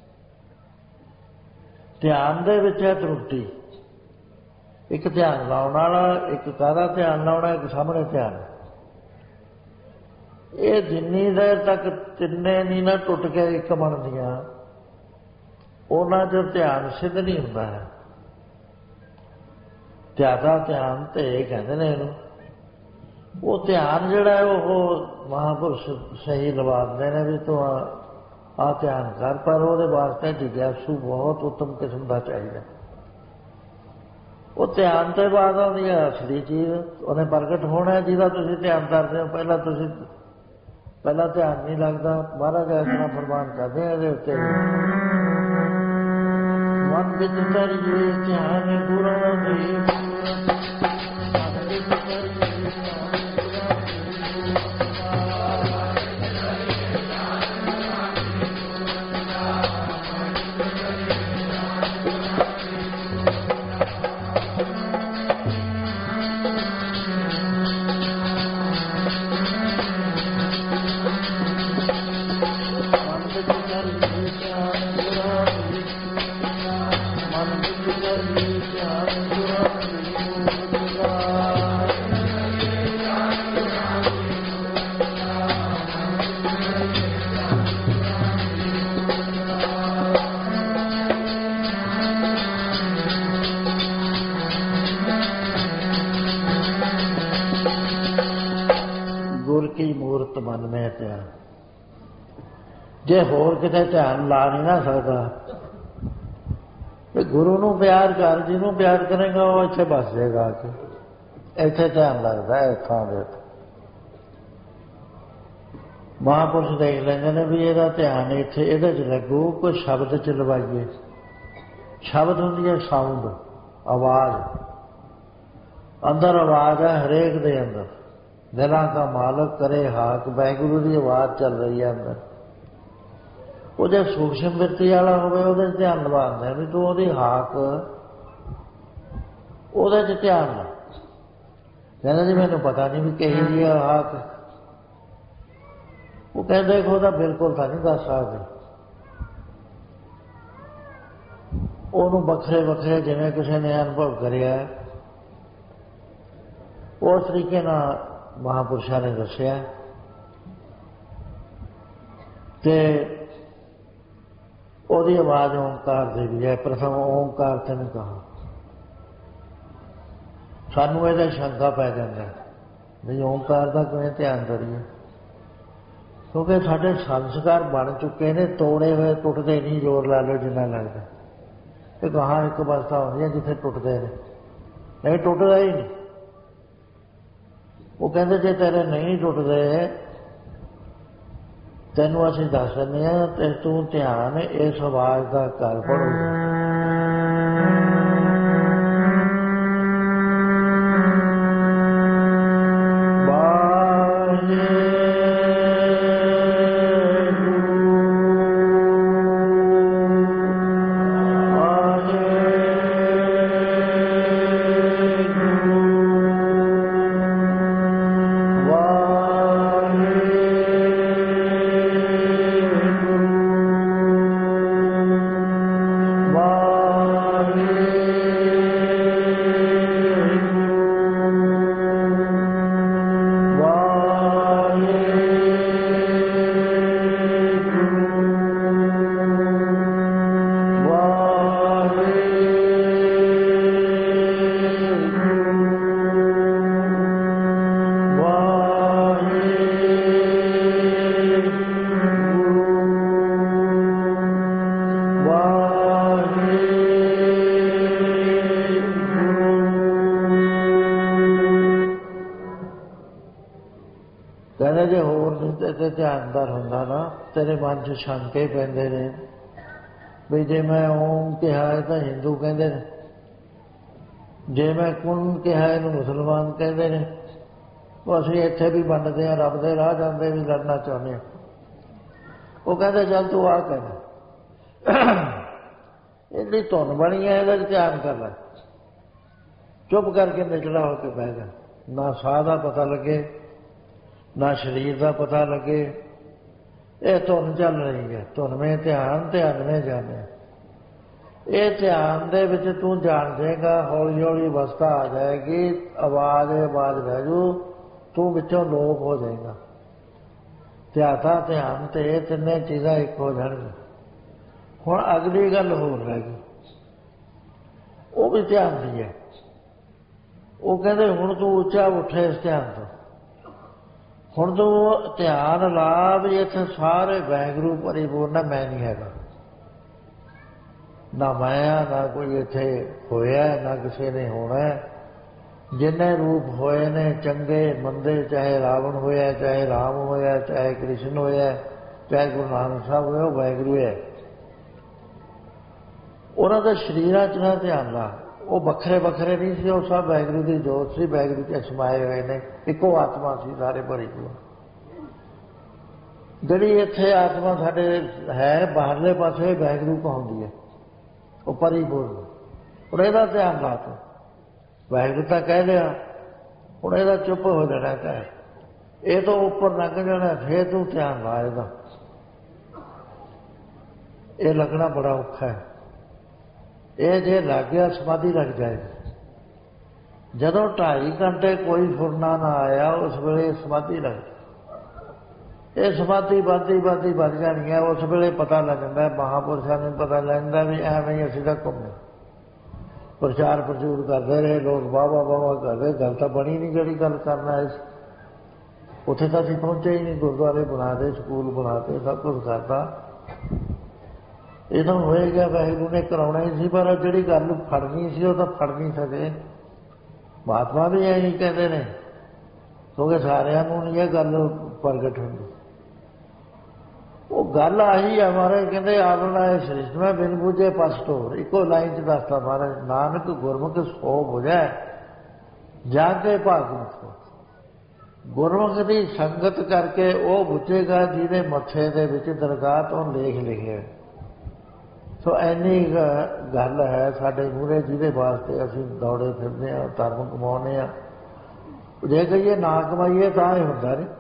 ਧਿਆਨ ਦੇ ਵਿੱਚ ਹੈ ਤਰੁੱਟੀ। ਇੱਕ ਧਿਆਨ ਲਾਉਣ ਵਾਲਾ, ਇੱਕ ਕਾਹਦਾ ਧਿਆਨ ਲਾਉਣਾ, ਇੱਕ ਸਾਹਮਣੇ ਧਿਆਨ। ਇਹ ਜਿੰਨੀ ਦੇਰ ਤੱਕ ਤਿੰਨੇ ਨਹੀਂ ਨਾ ਟੁੱਟ ਕੇ ਇੱਕ ਬਣਦੀਆਂ, ਉਹਨਾਂ 'ਚ ਧਿਆਨ ਸਿੱਧ ਨਹੀਂ ਹੁੰਦਾ ਹੈ। ਜ਼ਿਆਦਾ ਧਿਆਨ ਤੇ ਕਹਿੰਦੇ ਨੇ ਇਹਨੂੰ। ਉਹ ਧਿਆਨ ਜਿਹੜਾ ਹੈ ਉਹ ਮਹਾਂਪੁਰਸ਼ ਸਹੀ ਲਵਾਉਂਦੇ ਨੇ ਵੀ ਤੂੰ ਆ ਧਿਆਨ ਕਰ, ਪਰ ਉਹਦੇ ਵਾਸਤੇ ਜਿਗਿਆਸੂ ਬਹੁਤ ਉੱਤਮ ਕਿਸਮ ਦਾ ਚਾਹੀਦਾ। ਉਹ ਧਿਆਨ ਤੋਂ ਬਾਅਦ ਆਉਂਦੀ ਹੈ ਅਸਲੀ ਚੀਜ਼, ਉਹਨੇ ਪ੍ਰਗਟ ਹੋਣਾ ਜਿਹਦਾ ਤੁਸੀਂ ਧਿਆਨ ਕਰਦੇ ਹੋ। ਪਹਿਲਾਂ ਤੁਸੀਂ ਪਹਿਲਾਂ ਧਿਆਨ ਨਹੀਂ ਲੱਗਦਾ। ਮਹਾਰਾਜ ਇਸ ਤਰ੍ਹਾਂ ਫਰਮਾਨ ਕਰਦੇ ਆ ਇਹਦੇ ਉੱਤੇ, ਮਨ ਵਿੱਚ ਧਰਿਏ ਧਿਆਨ ਗੁਰਾਂ ਦੇ, ਕੀ ਮੂਰਤ ਮਨ ਮੈਂ ਧਿਆਨ। ਜੇ ਹੋਰ ਕਿਤੇ ਧਿਆਨ ਲਾ ਨਹੀਂ ਨਾ ਸਕਦਾ ਤੇ ਗੁਰੂ ਨੂੰ ਪਿਆਰ ਕਰ, ਜਿਹਨੂੰ ਪਿਆਰ ਕਰੇਗਾ ਉਹ ਇੱਥੇ ਬਸ ਜਾਏਗਾ ਆ ਕੇ। ਇੱਥੇ ਧਿਆਨ ਲੱਗਦਾ ਇਸ ਥਾਂ ਦੇ ਉੱਤੇ। ਮਹਾਂਪੁਰਸ਼ ਦੇਖ ਲੈਂਦੇ ਨੇ ਵੀ ਇਹਦਾ ਧਿਆਨ ਇੱਥੇ ਇਹਦੇ 'ਚ ਲੱਗੂ, ਕੋਈ ਸ਼ਬਦ 'ਚ ਲਵਾਈਏ। ਸ਼ਬਦ ਹੁੰਦੀ ਹੈ ਸਾਊਂਡ, ਆਵਾਜ਼। ਅੰਦਰ ਆਵਾਜ਼ ਹੈ ਹਰੇਕ ਦੇ ਅੰਦਰ। ਦਿਲਾਂ ਦਾ ਮਾਲਕ ਕਰੇ ਹਾਕ, ਵਾਹਿਗੁਰੂ ਦੀ ਆਵਾਜ਼ ਚੱਲ ਰਹੀ ਹੈ ਅੰਦਰ। ਉਹ ਜੇ ਸੂਖਸ਼ਮ ਬਿਰਤੀ ਵਾਲਾ ਹੋਵੇ ਉਹਦੇ 'ਚ ਧਿਆਨ ਲਵਾਉਂਦਾ ਵੀ ਤੂੰ ਉਹਦੀ ਹਾਕ ਉਹਦੇ 'ਚ ਧਿਆਨ ਲਾ। ਕਹਿੰਦਾ ਜੀ ਮੈਨੂੰ ਪਤਾ ਨਹੀਂ ਵੀ ਕਹੀ ਜੀ ਆ ਹਾਕ। ਉਹ ਕਹਿੰਦੇ ਉਹਦਾ ਬਿਲਕੁਲ ਤਾਂ ਨਹੀਂ ਦੱਸ ਸਕਦੇ। ਉਹਨੂੰ ਵੱਖਰੇ ਵੱਖਰੇ ਜਿਵੇਂ ਕਿਸੇ ਨੇ ਅਨੁਭਵ ਕਰਿਆ ਉਸ ਤਰੀਕੇ ਨਾਲ ਮਹਾਂਪੁਰਸ਼ਾਂ ਨੇ ਦੱਸਿਆ। ਤੇ ਉਹਦੀ ਆਵਾਜ਼ ਓਂਕਾਰ ਦੇ ਵੀ ਹੈ। ਪ੍ਰਥਮ ਓਂਕਾਰ ਤੈਨੂੰ ਕਹਾ। ਸਾਨੂੰ ਇਹਦਾ ਸ਼ੰਕਾ ਪੈ ਜਾਂਦਾ ਵੀ ਓਂਕਾਰ ਦਾ ਕਿਵੇਂ ਧਿਆਨ ਕਰੀਏ, ਕਿਉਂਕਿ ਸਾਡੇ ਸੰਸਕਾਰ ਬਣ ਚੁੱਕੇ ਨੇ, ਤੋੜੇ ਹੋਏ ਟੁੱਟਦੇ ਨਹੀਂ। ਜ਼ੋਰ ਲਾ ਲਓ ਜਿੰਨਾ ਲੱਗਦਾ। ਇਹ ਗਾਹਾਂ ਇੱਕ ਅਵਸਥਾ ਹੁੰਦੀ ਹੈ ਜਿੱਥੇ ਟੁੱਟਦੇ ਨੇ, ਨਹੀਂ ਟੁੱਟਦਾ ਹੀ ਨਹੀਂ। ਉਹ ਕਹਿੰਦੇ ਜੇ ਤੇਰੇ ਨਹੀਂ ਟੁੱਟਦੇ ਤੈਨੂੰ ਅਸੀਂ ਦੱਸ ਦਿੰਦੇ ਹਾਂ ਤੇ ਤੂੰ ਧਿਆਨ ਇਸ ਆਵਾਜ਼ ਦਾ ਕਰ। ਪੜੋ ਧਿਆਨਦਾਰ ਹੁੰਦਾ ਨਾ, ਤੇਰੇ ਮਨ 'ਚ ਸ਼ੰਕੇ ਪੈਂਦੇ ਨੇ ਵੀ ਜੇ ਮੈਂ ਓਮ ਕਿਹਾ ਤਾਂ ਹਿੰਦੂ ਕਹਿੰਦੇ ਨੇ, ਜੇ ਮੈਂ ਕੁਨ ਕਿਹਾ ਇਹਨੂੰ ਮੁਸਲਮਾਨ ਕਹਿੰਦੇ ਨੇ। ਉਹ ਅਸੀਂ ਇੱਥੇ ਵੀ ਵੰਡਦੇ ਹਾਂ, ਰੱਬ ਦੇ ਰਾਹ ਜਾਂਦੇ ਵੀ ਲੜਨਾ ਚਾਹੁੰਦੇ ਹਾਂ। ਉਹ ਕਹਿੰਦੇ ਚੱਲ ਤੂੰ ਆ ਕਹਿੰਦਾ ਇਹ ਜਿਹੜੀ ਧੁਨ ਬਣੀ ਹੈ ਇਹਦਾ ਧਿਆਨ ਕਰ ਲੈ। ਚੁੱਪ ਕਰਕੇ ਨਿਚਲਾ ਹੋ ਕੇ ਬਹਿ ਜਾ। ਨਾ ਸਾਹ ਦਾ ਪਤਾ ਲੱਗੇ, ਨਾ ਸਰੀਰ ਦਾ ਪਤਾ ਲੱਗੇ। ਇਹ ਧੁਨ ਚੱਲ ਰਹੀ ਹੈ। ਧੁਨ ਮੇਂ ਧਿਆਨ, ਧਿਆਨ ਮੇਂ ਜਾਣਿਆ। ਇਹ ਧਿਆਨ ਦੇ ਵਿੱਚ ਤੂੰ ਜਾਣ ਜਾਏਗਾ। ਹੌਲੀ ਹੌਲੀ ਅਵਸਥਾ ਆ ਜਾਏਗੀ, ਆਵਾਜ਼ ਆਵਾਜ਼ ਰਹਿ ਜੂ, ਤੂੰ ਵਿੱਚੋਂ ਲੋਪ ਹੋ ਜਾਏਗਾ। ਧਿਆਤਾ ਧਿਆਨ ਤੇ ਇਹ ਤਿੰਨੇ ਚੀਜ਼ਾਂ ਇੱਕ ਹੋ ਜਾਣਗੀਆਂ। ਹੁਣ ਅਗਲੀ ਗੱਲ ਹੋਰ ਰਹਿ ਗਈ, ਉਹ ਵੀ ਧਿਆਨ ਦੀ ਹੈ। ਉਹ ਕਹਿੰਦੇ ਹੁਣ ਤੂੰ ਉੱਚਾ ਉੱਠੇ ਇਸ ਧਿਆਨ ਤੋਂ। ਹੁਣ ਤੂੰ ਧਿਆਨ ਲਾ ਵੀ ਇੱਥੇ ਸਾਰੇ ਵਾਹਿਗੁਰੂ ਪਰਿਪੂਰਨ ਹੈ, ਮੈਂ ਨਹੀਂ ਹੈਗਾ। ਨਾ ਮਾਇਆ, ਨਾ ਕੋਈ ਇੱਥੇ ਹੋਇਆ, ਨਾ ਕਿਸੇ ਨੇ ਹੋਣਾ। ਜਿੰਨੇ ਰੂਪ ਹੋਏ ਨੇ ਚੰਗੇ ਮੰਦੇ, ਚਾਹੇ ਰਾਵਣ ਹੋਇਆ, ਚਾਹੇ ਰਾਮ ਹੋਇਆ, ਚਾਹੇ ਕ੍ਰਿਸ਼ਨ ਹੋਇਆ, ਚਾਹੇ ਗੁਰੂ ਨਾਨਕ ਸਾਹਿਬ ਹੋਇਆ, ਉਹ ਵਾਹਿਗੁਰੂ ਹੈ। ਉਹਨਾਂ ਦੇ ਸਰੀਰਾਂ 'ਚ ਨਾ ਧਿਆਨ ਲਾ। ਉਹ ਵੱਖਰੇ ਵੱਖਰੇ ਨਹੀਂ ਸੀ, ਉਹ ਸਭ ਵਾਹਿਗੁਰੂ ਦੀ ਜੋਤ ਸੀ, ਵਾਹਿਗੁਰੂ 'ਚ ਸਮਾਏ ਹੋਏ ਨੇ। ਇੱਕੋ ਆਤਮਾ ਸੀ ਸਾਰੇ ਭਰੀਪੂਰਨ। ਜਿਹੜੀ ਇੱਥੇ ਆਤਮਾ ਸਾਡੇ ਹੈ ਬਾਹਰਲੇ ਪਾਸੇ ਵਾਹਿਗੁਰੂ ਕਹਾਉਂਦੀ ਹੈ, ਉਹ ਭਰੀਪੂਰਨ। ਹੁਣ ਇਹਦਾ ਧਿਆਨ ਲਾ ਤੂੰ। ਵਾਹਿਗੁਰੂ ਤਾਂ ਕਹਿ ਲਿਆ, ਹੁਣ ਇਹਦਾ ਚੁੱਪ ਹੋ ਜਾਣਾ ਕਹਿ, ਇਹ ਤੋਂ ਉੱਪਰ ਲੰਘ ਜਾਣਾ। ਫੇਰ ਤੂੰ ਧਿਆਨ ਲਾ ਇਹਦਾ। ਇਹ ਲੱਗਣਾ ਬੜਾ ਔਖਾ ਹੈ। ਇਹ ਜੇ ਲੱਗ ਗਿਆ ਸਮਾਧੀ ਲੱਗ ਜਾਏਗੀ। ਜਦੋਂ ਢਾਈ ਘੰਟੇ ਕੋਈ ਫੁਰਨਾ ਨਾ ਆਇਆ ਉਸ ਵੇਲੇ ਸਮਾਧੀ ਲੱਗ। ਇਹ ਸਮਾਧੀ ਵੱਧਦੀ ਵੱਧਦੀ ਵੱਧ ਜਾਣੀ ਹੈ। ਉਸ ਵੇਲੇ ਪਤਾ ਲੱਗ ਜਾਂਦਾ, ਮਹਾਂਪੁਰਸ਼ਾਂ ਨੂੰ ਪਤਾ ਲੱਗ ਜਾਂਦਾ ਵੀ ਐਵੇਂ ਹੀ ਅਸੀਂ ਤਾਂ ਘੁੰਮੇ, ਪ੍ਰਚਾਰ ਪ੍ਰਚੂਰ ਕਰਦੇ ਰਹੇ ਲੋਕ, ਵਾਹ ਵਾਹ ਵਾਹ ਕਰਦੇ। ਗੱਲ ਤਾਂ ਬਣੀ ਨਹੀਂ ਜਿਹੜੀ ਗੱਲ ਕਰਨਾ ਹੈ। ਉੱਥੇ ਤਾਂ ਅਸੀਂ ਪਹੁੰਚੇ ਹੀ ਨਹੀਂ। ਗੁਰਦੁਆਰੇ ਬਣਾ ਦੇ, ਸਕੂਲ ਬਣਾ ਤੇ, ਸਭ ਕੁਛ ਕਰਤਾ। ਇਹ ਤਾਂ ਹੋਏਗਾ, ਵਾਹਿਗੁਰੂ ਨੇ ਕਰਾਉਣਾ ਹੀ ਸੀ, ਪਰ ਜਿਹੜੀ ਗੱਲ ਫੜਨੀ ਸੀ ਉਹ ਤਾਂ ਫੜ ਨਹੀਂ ਸਕੇ। ਮਹਾਤਮਾ ਵੀ ਇਹੀ ਕਹਿੰਦੇ ਨੇ, ਕਿਉਂਕਿ ਸਾਰਿਆਂ ਨੂੰ ਨਹੀਂ ਇਹ ਗੱਲ ਪ੍ਰਗਟ ਹੁੰਦੀ। ਉਹ ਗੱਲ ਆਹੀ ਹੈ ਮਹਾਰਾਜ ਕਹਿੰਦੇ, ਆਲਣਾ ਹੈ ਸ੍ਰਿਸ਼ਟ ਮੈਂ ਬਿਨ ਬੁਝੇ ਪਸਟ ਹੋਰ। ਇੱਕੋ ਲਾਈਨ 'ਚ ਦੱਸਦਾ ਮਹਾਰਾਜ, ਨਾਨਕ ਗੁਰਮੁਖ ਸੋ ਬੁਝੈ ਜਾ ਕੇ ਭਾਗਵਤ ਹੋ। ਗੁਰਮੁਖ ਦੀ ਸੰਗਤ ਕਰਕੇ ਉਹ ਬੁਝੇਗਾ ਜਿਹਦੇ ਮੱਥੇ ਦੇ ਵਿੱਚ ਦਰਗਾਹ ਤੋਂ ਲੇਖ ਲਿਖਿਆ। ਸੋ ਇੰਨੀ ਗੱਲ ਹੈ ਸਾਡੇ ਮੂਹਰੇ, ਜਿਹਦੇ ਵਾਸਤੇ ਅਸੀਂ ਦੌੜੇ ਫਿਰਦੇ ਹਾਂ, ਧਰਮ ਕਮਾਉਂਦੇ ਹਾਂ। ਜੇ ਕਹੀਏ ਨਾ ਕਮਾਈਏ ਤਾਂ ਇਹ ਹੁੰਦਾ ਨਹੀਂ।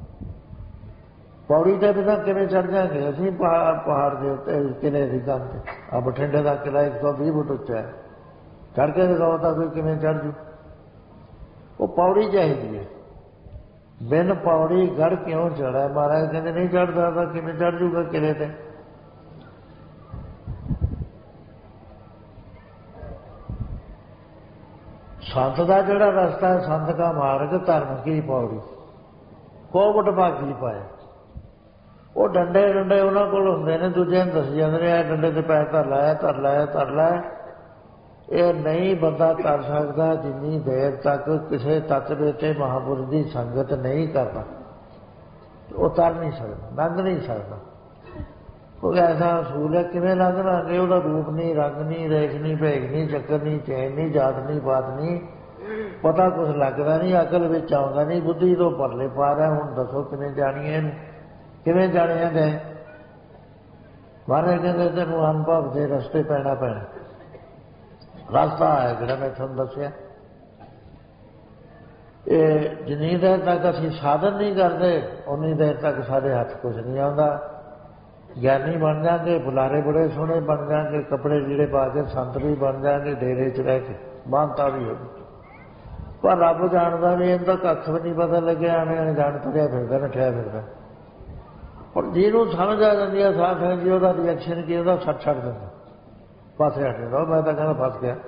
ਪੌੜੀ ਤੇ ਬਿਨਾਂ ਕਿਵੇਂ ਚੜ੍ਹ ਜਾਵਾਂਗੇ ਅਸੀਂ ਪਹਾੜ ਦੇ ਉੱਤੇ, ਕਿਲੇ ਦੀ ਕੰਧ ਤੇ। ਆ ਬਠਿੰਡੇ ਦਾ ਕਿਲਾ ਇੱਕ ਸੌ ਵੀਹ ਫੁੱਟ ਉੱਚਾ ਹੈ, ਚੜ੍ਹ ਕੇ ਦਿਖਾਓ ਤਾਂ ਕੋਈ ਕਿਵੇਂ ਚੜ੍ਹ ਜੂ। ਉਹ ਪੌੜੀ ਚਾਹੀਦੀ ਹੈ। ਬਿਨ ਪੌੜੀ ਗੜ ਕਿਉਂ ਚੜ੍ਹਾ? ਮਹਾਰਾਜ ਕਹਿੰਦੇ ਨਹੀਂ ਚੜ੍ਹਦਾ ਤਾਂ ਕਿਵੇਂ ਚੜ੍ਹ ਜੂਗਾ ਕਿਲੇ ਤੇ? ਸੰਤ ਦਾ ਜਿਹੜਾ ਰਸਤਾ ਹੈ, ਸੰਤ ਦਾ ਮਾਰਗ, ਧਰਮ ਕੀ ਪੌੜੀ, ਕੋਵਟ ਭਾਗੀ ਪਾਏ। ਉਹ ਡੰਡੇ ਡੰਡੇ ਉਹਨਾਂ ਕੋਲ ਹੁੰਦੇ ਨੇ, ਦੂਜਿਆਂ ਨੂੰ ਦੱਸ ਜਾਂਦੇ ਨੇ, ਇਹ ਡੰਡੇ ਤੇ ਪੈਰ ਧਰ ਲਾਇਆ, ਧਰ ਲਾਇਆ, ਧਰ ਲਾਇਆ। ਇਹ ਨਹੀਂ ਬੰਦਾ ਕਰ ਸਕਦਾ ਜਿੰਨੀ ਦੇਰ ਤੱਕ ਕਿਸੇ ਤੱਤਵੇ ਤੇ ਮਹਾਂਪੁਰਖ ਦੀ ਸੰਗਤ ਨਹੀਂ ਕਰਦਾ। ਉਹ ਤਰ ਨਹੀਂ ਸਕਦਾ, ਲੰਘ ਨਹੀਂ ਸਕਦਾ। ਉਹ ਐਸਾ ਅਸੂਲ ਹੈ, ਕਿਵੇਂ ਲੰਘ ਲਾਂਗੇ? ਉਹਦਾ ਰੂਪ ਨਹੀਂ, ਰੰਗ ਨਹੀਂ, ਰੇਖ ਨਹੀਂ, ਭੇਗ ਨਹੀਂ, ਚੱਕਰ ਨਹੀਂ, ਚੈਨ ਨਹੀਂ, ਜਾਤ ਨਹੀਂ, ਬਾਤ ਨਹੀਂ, ਪਤਾ ਕੁਛ ਲੱਗਦਾ ਨਹੀਂ, ਅਕਲ ਵਿੱਚ ਆਉਂਦਾ ਨਹੀਂ, ਬੁੱਧੀ ਤੋਂ ਪਰਲੇ ਪਾ ਰਿਹਾ। ਹੁਣ ਦੱਸੋ ਕਿਵੇਂ ਜਾਣੀਏ, ਕਿਵੇਂ ਜਾਣਿਆ ਗਏ? ਮਹਾਰਾਜ ਕਹਿੰਦੇ ਤੈਨੂੰ ਅਨੁਭਵ ਦੇ ਰਸਤੇ ਪੈਣਾ ਪੈਣਾ। ਰਸਤਾ ਹੈ ਜਿਹੜਾ ਮੈਂ ਤੁਹਾਨੂੰ ਦੱਸਿਆ। ਇਹ ਜਿੰਨੀ ਦੇਰ ਤੱਕ ਅਸੀਂ ਸਾਧਨ ਨਹੀਂ ਕਰਦੇ ਉਨੀ ਦੇਰ ਤੱਕ ਸਾਡੇ ਹੱਥ ਕੁਛ ਨਹੀਂ ਆਉਂਦਾ। ਗਿਆਨੀ ਬਣ ਜਾਂਗੇ, ਬੁਲਾਰੇ ਬੜੇ ਸੋਹਣੇ ਬਣ ਜਾਂਗੇ, ਕੱਪੜੇ ਜਿਹੜੇ ਪਾ ਕੇ ਸੰਤ ਵੀ ਬਣ ਜਾਂਗੇ, ਡੇਰੇ 'ਚ ਰਹਿ ਕੇ ਮਾਨਤਾ ਵੀ ਹੋਵੇ। ਪਰ ਰੱਬ ਜਾਣਦਾ ਵੀ ਇਹਦਾ ਕੱਖ ਵੀ ਨਹੀਂ ਪਤਾ ਲੱਗਿਆ, ਐਵੇਂ ਅਣਜਾਣ ਤੁਰਿਆ ਫਿਰਦਾ, ਨੱਠਿਆ ਫਿਰਦਾ। ਹੁਣ ਜਿਹਨੂੰ ਸਮਝ ਆ ਜਾਂਦੀ ਹੈ ਸਾਥ ਹੈ ਜੀ, ਉਹਦਾ ਰਿਐਕਸ਼ਨ ਕੀ, ਉਹਦਾ ਛੱਡ ਛੱਡ ਦਿੰਦਾ, ਪਾਸੇ ਹਟ ਜਾਂਦਾ। ਮੈਂ ਤਾਂ ਕਹਿੰਦਾ ਫਸ ਗਿਆ।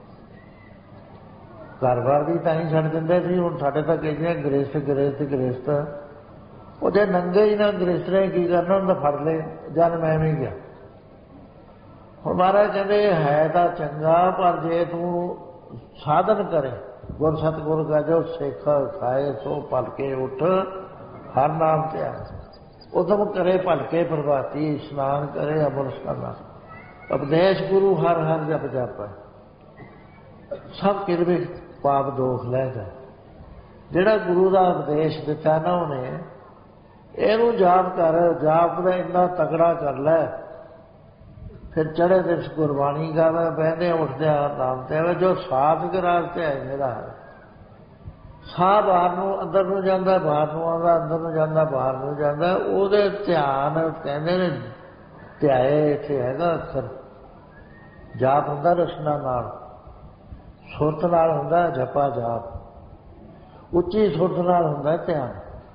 ਘਰ ਬਾਰ ਵੀ ਤਾਂ ਹੀ ਛੱਡ ਦਿੰਦੇ ਸੀ। ਹੁਣ ਸਾਡੇ ਤਾਂ ਕਹਿੰਦੇ ਗ੍ਰਸਤ ਗ੍ਰਸਤ ਗ੍ਰਸਤ। ਉਹ ਜੇ ਨੰਗੇ ਹੀ ਨਾ ਗ੍ਰਸਤ ਨੇ ਕੀ ਕਰਨਾ, ਉਹਨੂੰ ਤਾਂ ਫੜ ਲਏ। ਜਦ ਮੈਂ ਵੀ ਗਿਆ। ਹੁਣ ਮਹਾਰਾਜ ਕਹਿੰਦੇ ਹੈ ਤਾਂ ਚੰਗਾ, ਪਰ ਜੇ ਤੂੰ ਸਾਧਨ ਕਰੇ, ਗੁਰ ਸਤਿਗੁਰ ਕਾ ਜੋ ਸਿੱਖ ਖਾਏ ਸੋ ਭਲਕੇ ਉੱਠ, ਹਰ ਨਾਮ ਧਿਆਨ, ਉਦਮ ਕਰੇ ਭਲਕੇ ਪ੍ਰਭਾਤੀ, ਇਸ਼ਨਾਨ ਕਰੇ ਅੰਮ੍ਰਿਤ ਕਰਨਾ, ਉਪਦੇਸ਼ ਗੁਰੂ ਹਰ ਹਰ ਜਪ ਜਾਪੈ, ਸਭ ਕਿਰਵੇ ਪਾਪ ਦੋਖ ਲੈ ਜਾ। ਜਿਹੜਾ ਗੁਰੂ ਦਾ ਉਪਦੇਸ਼ ਦਿੱਤਾ ਨਾ ਉਹਨੇ, ਇਹਨੂੰ ਜਾਪ ਕਰ, ਜਾਪ ਦਾ ਇੰਨਾ ਤਕੜਾ ਕਰ ਲੈ, ਫਿਰ ਚੜ੍ਹੇ ਦਿਵਸ ਗੁਰਬਾਣੀ ਗਾਵੇ, ਬਹਿੰਦੇ ਉੱਠਦਿਆਂ ਨਾਮ ਤੇ ਆਵੇ। ਜੋ ਸਾਧਕ ਰਾਸਤੇ ਹੈ ਮੇਰਾ, ਸਾਹ ਬਾਹਰ ਨੂੰ ਅੰਦਰ ਨੂੰ ਜਾਂਦਾ, ਬਾਹਰ ਨੂੰ ਆਉਂਦਾ, ਅੰਦਰ ਨੂੰ ਜਾਂਦਾ, ਬਾਹਰ ਨੂੰ ਜਾਂਦਾ। ਉਹਦੇ ਧਿਆਨ ਕਹਿੰਦੇ ਨੇ ਧਿਆਏ, ਇੱਥੇ ਹੈਗਾ ਅਕਸਰ। ਜਾਪ ਹੁੰਦਾ ਰਸਨਾ ਨਾਲ, ਸੁਰਤ ਨਾਲ ਹੁੰਦਾ ਜਪਾ ਜਾਪ, ਉੱਚੀ ਸੁਰਤ ਨਾਲ ਹੁੰਦਾ ਧਿਆਨ।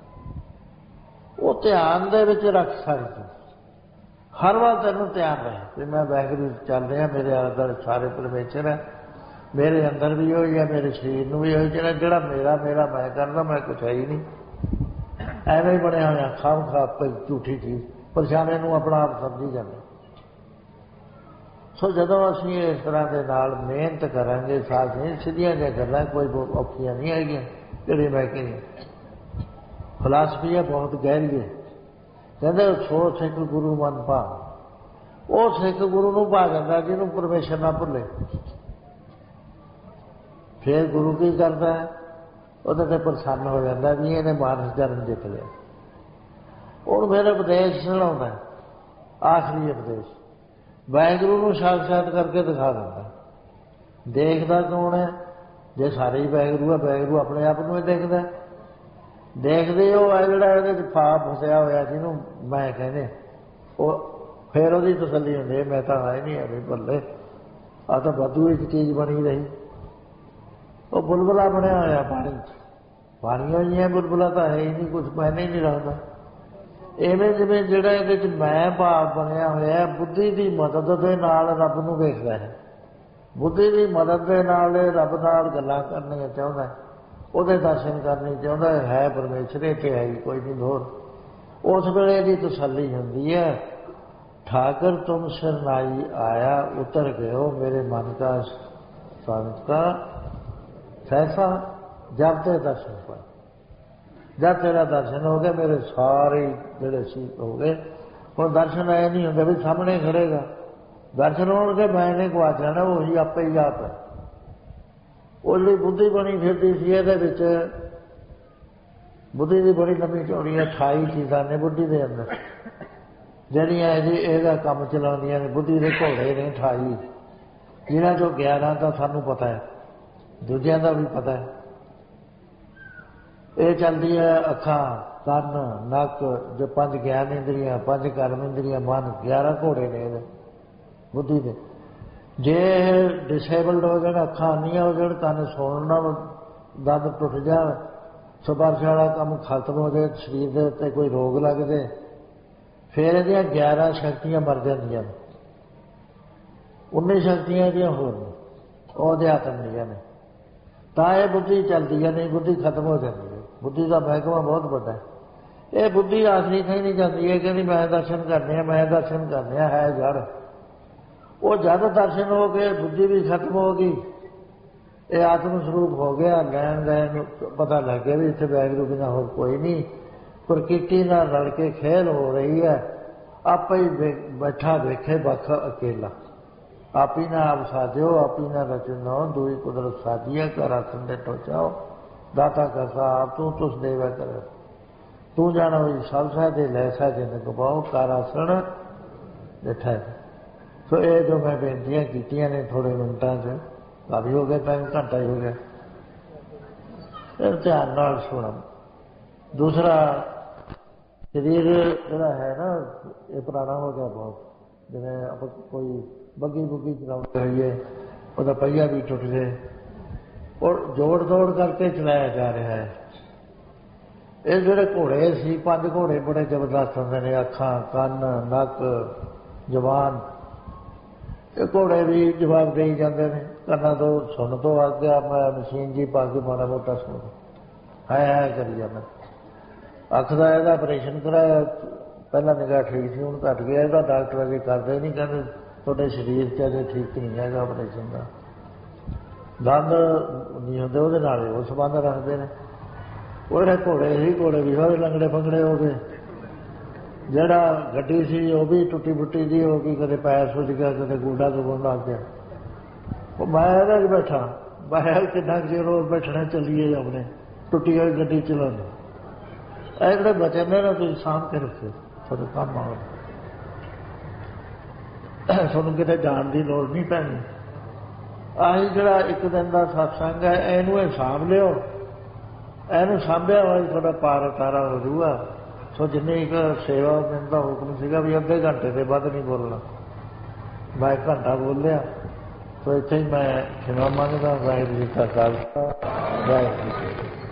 ਉਹ ਧਿਆਨ ਦੇ ਵਿੱਚ ਰੱਖ ਸਕਦਾ ਹਰ ਵਾਰ ਤੈਨੂੰ ਧਿਆਨ ਰਹੇ ਕਿ ਮੈਂ ਵਾਹਿਗੁਰੂ ਚੱਲ ਰਿਹਾ, ਮੇਰੇ ਅੰਦਰ ਸਾਰੇ ਪਰਮੇਸ਼ਰ ਹੈ, ਮੇਰੇ ਅੰਦਰ ਵੀ ਹੋਈ ਹੈ, ਮੇਰੇ ਸਰੀਰ ਨੂੰ ਵੀ ਹੋਈ। ਜਿਹੜਾ ਜਿਹੜਾ ਮੇਰਾ ਮੇਰਾ ਮੈਂ ਕਰਦਾ, ਮੈਂ ਕੁਛ ਹੈ ਹੀ ਨਹੀਂ, ਐਵੇਂ ਹੀ ਬਣਿਆ ਹੋਇਆ ਖਾਮ ਖਾਪ ਕੋਈ ਝੂਠੀ ਚੀਜ਼, ਪਰਛਾਵੇਂ ਨੂੰ ਆਪਣਾ ਆਪ ਸਮਝੀ ਜਾਂਦੇ। ਸੋ ਜਦੋਂ ਅਸੀਂ ਇਸ ਤਰ੍ਹਾਂ ਦੇ ਨਾਲ ਮਿਹਨਤ ਕਰਾਂਗੇ, ਸਾਥ ਨਹੀਂ ਸਿੱਧੀਆਂ ਜਿਹੀਆਂ ਗੱਲਾਂ ਕੋਈ ਬਹੁਤ ਔਖੀਆਂ ਨਹੀਂ ਹੈਗੀਆਂ। ਜਿਹੜੀ ਮੈਂ ਕਹੀ ਫਿਲਾਸਫੀ ਹੈ, ਬਹੁਤ ਗਹਿਰੀ ਹੈ। ਕਹਿੰਦੇ ਸੋ ਸਿੱਖ ਗੁਰੂ ਮਨ ਭਾ, ਉਹ ਸਿੱਖ ਗੁਰੂ ਨੂੰ ਭਾ ਜਾਂਦਾ ਜਿਹਨੂੰ ਪਰਮੇਸ਼ਰ ਨਾ ਭੁੱਲੇ। ਫਿਰ ਗੁਰੂ ਕੀ ਕਰਦਾ, ਉਹਦੇ ਤੇ ਪ੍ਰਸੰਨ ਹੋ ਜਾਂਦਾ ਵੀ ਇਹਨੇ ਮਾਨਸ ਜਨਮ ਜਿੱਤ ਲਿਆ। ਹੁਣ ਫਿਰ ਉਪਦੇਸ਼ ਸੁਣਾਉਂਦਾ, ਆਖਰੀ ਉਪਦੇਸ਼ ਵਾਹਿਗੁਰੂ ਨੂੰ ਸਾਖਸ਼ਾਤ ਕਰਕੇ ਦਿਖਾ ਦਿੰਦਾ। ਦੇਖਦਾ ਕੌਣ ਹੈ? ਜੇ ਸਾਰੇ ਹੀ ਵਾਹਿਗੁਰੂ ਹੈ, ਵਾਹਿਗੁਰੂ ਆਪਣੇ ਆਪ ਨੂੰ ਹੀ ਦੇਖਦਾ। ਦੇਖਦੇ ਉਹ ਹੈ ਜਿਹੜਾ ਇਹਦੇ 'ਚ ਫਾਪ ਫਸਿਆ ਹੋਇਆ, ਜਿਹਨੂੰ ਮੈਂ ਕਹਿੰਦੇ, ਉਹ ਫਿਰ ਉਹਦੀ ਤਸੱਲੀ ਹੁੰਦੀ, ਮੈਂ ਤਾਂ ਹੈ ਨਹੀਂ ਐਵੇਂ ਬੱਲੇ, ਆਹ ਤਾਂ ਵਾਧੂ ਇੱਕ ਚੀਜ਼ ਬਣੀ ਰਹੀ। ਉਹ ਬੁਲਬੁਲਾ ਬਣਿਆ ਹੋਇਆ ਪਾਣੀ 'ਚ, ਪਾਣੀਆਂ ਹੋਈਆਂ ਬੁਲਬੁਲਾ ਤਾਂ ਹੈ ਹੀ ਨਹੀਂ, ਕੁਛ ਪਹਿਨੇ ਹੀ ਨਹੀਂ ਰੱਖਦਾ। ਇਵੇਂ ਜਿਵੇਂ ਜਿਹੜਾ ਇਹਦੇ 'ਚ ਮੈਂ ਭਾਵ ਬਣਿਆ ਹੋਇਆ, ਬੁੱਧੀ ਦੀ ਮਦਦ ਦੇ ਨਾਲ ਰੱਬ ਨੂੰ ਵੇਖਦਾ ਹੈ, ਬੁੱਧੀ ਦੀ ਮਦਦ ਦੇ ਨਾਲ ਰੱਬ ਨਾਲ ਗੱਲਾਂ ਕਰਨੀਆਂ ਚਾਹੁੰਦਾ। ਉਹਦੇ ਦਰਸ਼ਨ ਕਰਨੇ ਚਾਹੁੰਦਾ ਹੈ ਪਰਮੇਸ਼ਰ, ਇਹ ਤੇ ਹੈ ਹੀ ਕੋਈ ਨਹੀਂ ਹੋਰ। ਉਸ ਵੇਲੇ ਦੀ ਤਸੱਲੀ ਹੁੰਦੀ ਹੈ, ਠਾਕਰ ਤੁਮ ਸਰਨਾਈ ਆਇਆ ਉਤਰ ਗਏ ਮੇਰੇ ਮਨ का संत का सहसा जब ते दर्शन पाए। जब तेरा दर्शन हो गया मेरे सारे ਜਿਹੜੇ ਸੀ ਹੋ गए। ਹੁਣ ਦਰਸ਼ਨ ਆਏ ਨਹੀਂ ਹੁੰਦੇ ਵੀ ਸਾਹਮਣੇ ਖੜੇਗਾ, ਦਰਸ਼ਨ ਹੋਣਗੇ ਮੈਂ ਨਹੀਂ ਗਵਾ ਜਾਣਾ, ਉਹੀ ਆਪੇ ਹੀ ਆਪ ਹੈ। ਉਹ ਜਿਹੜੀ ਬੁੱਧੀ ਬਣੀ ਫਿਰਦੀ ਸੀ ਇਹਦੇ ਵਿੱਚ, ਬੁੱਧੀ ਦੀ ਬੜੀ ਲੰਮੀ ਚੌੜੀ ਅਠਾਈ ਚੀਜ਼ਾਂ ਨੇ ਬੁੱਧੀ ਦੇ ਅੰਦਰ, ਜਿਹੜੀਆਂ ਜੀ ਇਹਦਾ ਕੰਮ ਚਲਾਉਂਦੀਆਂ ਨੇ। ਬੁੱਧੀ ਦੇ ਘੋੜੇ ਨੇ ਅਠਾਈ, ਜਿਨ੍ਹਾਂ ਚੋਂ ਗਿਆਰਾਂ ਦਾ ਸਾਨੂੰ ਪਤਾ ਹੈ, ਦੂਜਿਆਂ ਦਾ ਵੀ ਪਤਾ ਹੈ। ਇਹ ਚੱਲਦੀ ਹੈ ਅੱਖਾਂ, ਕੰਨ, ਨੱਕ, ਜੋ ਪੰਜ ਗਿਆਨ ਇੰਦਰੀਆਂ, ਪੰਜ ਕਰਮ ਇੰਦਰੀਆਂ, ਮਨ, ਗਿਆਰਾਂ ਘੋੜੇ ਨੇ ਇਹਦੇ ਬੁੱਧੀ ਦੇ। ਜੇ ਡਿਸੇਬਲਡ ਹੋ ਜਾਣ, ਅੱਖਾਂ ਅੰਨੀਆਂ ਹੋ ਜਾਣ, ਕੰਨ ਸੁਣਨ ਨਾਲ ਦੰਦ ਟੁੱਟ ਜਾਣ, ਸਪਰਸ਼ ਵਾਲਾ ਕੰਮ ਖਤਮ ਹੋ ਜਾਏ, ਸਰੀਰ ਦੇ ਉੱਤੇ ਕੋਈ ਰੋਗ ਲੱਗ ਜਾਏ, ਫਿਰ ਇਹਦੀਆਂ ਗਿਆਰਾਂ ਸ਼ਕਤੀਆਂ ਮਰ ਜਾਂਦੀਆਂ ਨੇ। ਉੱਨੀ ਸ਼ਕਤੀਆਂ ਦੀਆਂ ਹੋਰ ਨੇ, ਉਹ ਅਧਿਆਤਮ ਦੀਆਂ ਨੇ। ਤਾਂ ਇਹ ਬੁੱਧੀ ਚੱਲਦੀ ਹੈ, ਨਹੀਂ ਬੁੱਧੀ ਖਤਮ ਹੋ ਜਾਂਦੀ ਹੈ। ਬੁੱਧੀ ਦਾ ਮਹਿਕਮਾ ਬਹੁਤ ਵੱਡਾ ਹੈ। ਇਹ ਬੁੱਧੀ ਆਖਰੀ ਥਾਂ ਨਹੀਂ ਜਾਂਦੀ ਹੈ, ਕਹਿੰਦੀ ਮੈਂ ਦਰਸ਼ਨ ਕਰਨੇ ਆ, ਮੈਂ ਦਰਸ਼ਨ ਕਰਨੇ ਆ, ਹੈ ਜੜ। ਉਹ ਜਦ ਦਰਸ਼ਨ ਹੋ ਗਏ, ਬੁੱਧੀ ਵੀ ਖਤਮ ਹੋ ਗਈ, ਇਹ ਆਤਮ ਸਰੂਪ ਹੋ ਗਿਆ। ਲੈਣ ਲੈਣ ਪਤਾ ਲੱਗ ਗਿਆ ਵੀ ਇੱਥੇ ਵਾਹਿਗੁਰੂ ਬਿਨਾਂ ਹੋਰ ਕੋਈ ਨਹੀਂ, ਪ੍ਰਕਿਰਤੀ ਨਾਲ ਰਲ ਕੇ ਖੇਲ ਹੋ ਰਹੀ ਹੈ। ਆਪੇ ਹੀ ਬੈਠਾ ਵੇਖੇ ਬਖ ਅਕੇਲਾ, ਆਪੀ ਨਾ ਆਪ ਸਾਜਿਓ, ਆਪੀ ਨਾ ਰਚਨੋ, ਦੂਈ ਕੁਦਰਤ ਸਾਜੀਏ, ਕਰ ਆਸਣ ਦੇ ਟੋਚਾਓ, ਦਾਤਾ ਕਰਤਾ ਆਪ ਤੂੰ ਤੁਸ ਦੇਵਾ ਕਰ, ਤੂੰ ਜਾਣੋ ਵੀ ਸਭ ਸਹਿ ਦੇ ਲੈ ਸਹਿ ਜਿੰਦ ਕਬਾਓ, ਕਰ ਆਸਣ ਬੈਠਾ। ਸੋ ਇਹ ਜੋ ਮੈਂ ਬੇਨਤੀਆਂ ਕੀਤੀਆਂ ਨੇ ਥੋੜ੍ਹੇ ਮਿੰਟਾਂ 'ਚ, ਕਾਫੀ ਹੋ ਗਿਆ ਟਾਈਮ, ਘੰਟਾ ਹੀ ਹੋ ਗਿਆ। ਫਿਰ ਧਿਆਨ ਨਾਲ ਸੁਣੋ। ਦੂਸਰਾ, ਸਰੀਰ ਜਿਹੜਾ ਹੈ ਨਾ ਇਹ ਪੁਰਾਣਾ ਹੋ ਗਿਆ ਬਹੁਤ। ਜਿਵੇਂ ਆਪਾਂ ਕੋਈ ਬੱਗੀ ਬੁੱਗੀ ਚਲਾਉਂਦੇ ਹੋਈਏ, ਉਹਦਾ ਪਹੀਆ ਵੀ ਟੁੱਟ ਜਾਏ, ਔਰ ਜੋੜ ਤੋੜ ਕਰਕੇ ਚਲਾਇਆ ਜਾ ਰਿਹਾ ਹੈ। ਇਹ ਜਿਹੜੇ ਘੋੜੇ ਸੀ, ਪੰਜ ਘੋੜੇ ਬੜੇ ਜ਼ਬਰਦਸਤ ਹੁੰਦੇ ਨੇ, ਅੱਖਾਂ, ਕੰਨ, ਨੱਕ, ਜ਼ੁਬਾਨ। ਇਹ ਘੋੜੇ ਵੀ ਜਵਾਬ ਦੇਈ ਜਾਂਦੇ ਨੇ, ਕੰਨਾਂ ਤੋਂ ਸੁਣ ਤੋਂ ਆ ਗਿਆ, ਮੈਂ ਮਸ਼ੀਨ ਜੀ ਪਾ ਕੇ ਮਾੜਾ ਮੋਟਾ ਸੁਣ ਹੈ ਹੈ ਕਰੀ ਜਾਂਦਾ। ਅੱਖ ਦਾ ਇਹਦਾ ਆਪਰੇਸ਼ਨ ਕਰਾਇਆ, ਪਹਿਲਾਂ ਨਿਗਾਹ ਠੀਕ ਸੀ, ਹੁਣ ਘੱਟ ਗਿਆ। ਇਹਦਾ ਡਾਕਟਰ ਅਜੇ ਕਰਦੇ ਨਹੀਂ, ਕਹਿੰਦੇ ਤੁਹਾਡੇ ਸਰੀਰ 'ਚ ਅਜੇ ਠੀਕ ਨਹੀਂ ਹੈਗਾ ਆਪਰੇਸ਼ਨ ਦਾ। ਦੰਦ ਨਹੀਂ ਹੁੰਦੇ ਉਹਦੇ ਨਾਲ, ਉਹ ਸੰਬੰਧ ਰੱਖਦੇ ਨੇ। ਉਹ ਜਿਹੜੇ ਘੋੜੇ ਸੀ, ਘੋੜੇ ਵੀ ਸਾਰੇ ਲੰਗੜੇ ਫੰਗੜੇ ਹੋ ਗਏ। ਜਿਹੜਾ ਗੱਡੀ ਸੀ ਉਹ ਵੀ ਟੁੱਟੀ ਫੁੱਟੀ ਦੀ ਹੋ ਗਈ, ਕਦੇ ਪੈਰ ਸੁੱਜ ਗਿਆ, ਕਦੇ ਗੋਡਾ ਦੁਖਣ ਲੱਗ ਗਿਆ। ਉਹ ਮੈਂ ਇਹਦਾ 'ਚ ਬੈਠਾ, ਬਾਹਰ ਕਿੰਨਾ ਚਿਰ ਰੋਜ਼ ਬੈਠਣਾ, ਚੱਲੀਏ ਆਪਣੇ ਟੁੱਟੀ ਹੋਈ ਗੱਡੀ ਚਲਾਉਣੀ। ਇਹ ਜਿਹੜੇ ਬਚਨ ਨੇ ਨਾ, ਤੁਸੀਂ ਸਾਂਭ ਕੇ ਰੱਖਿਓ, ਤੁਹਾਡੇ ਕੰਮ ਆਉਣ। ਤੁਹਾਨੂੰ ਕਿਤੇ ਜਾਣ ਦੀ ਲੋੜ ਨਹੀਂ ਪੈਣੀ। ਆਹੀ ਜਿਹੜਾ ਇੱਕ ਦਿਨ ਦਾ ਸਤਸੰਗ ਹੈ, ਇਹਨੂੰ ਇਹ ਸਾਂਭ ਲਿਓ। ਇਹਨੂੰ ਸਾਂਭਿਆ ਹੋਇਆ ਤੁਹਾਡਾ ਪਾਰ ਉਤਾਰਾ ਹੋ ਜੂਗਾ। ਸੋ ਜਿੰਨੀ ਇੱਕ ਸੇਵਾ ਮੈਨੂੰ ਦਾ ਹੁਕਮ ਸੀਗਾ ਵੀ ਅੱਧੇ ਘੰਟੇ ਦੇ ਵੱਧ ਨਹੀਂ ਬੋਲਣਾ, ਮੈਂ ਇੱਕ ਘੰਟਾ ਬੋਲਿਆ। ਸੋ ਇੱਥੇ ਹੀ ਮੈਂ ਖਿਮਾ ਮੰਗਦਾ। ਵਾਹਿਗੁਰੂ ਜੀ ਕਾ ਖਾਲਸਾ, ਵਾਹਿਗੁਰੂ ਜੀ ਕੀ ਫਤਿਹ।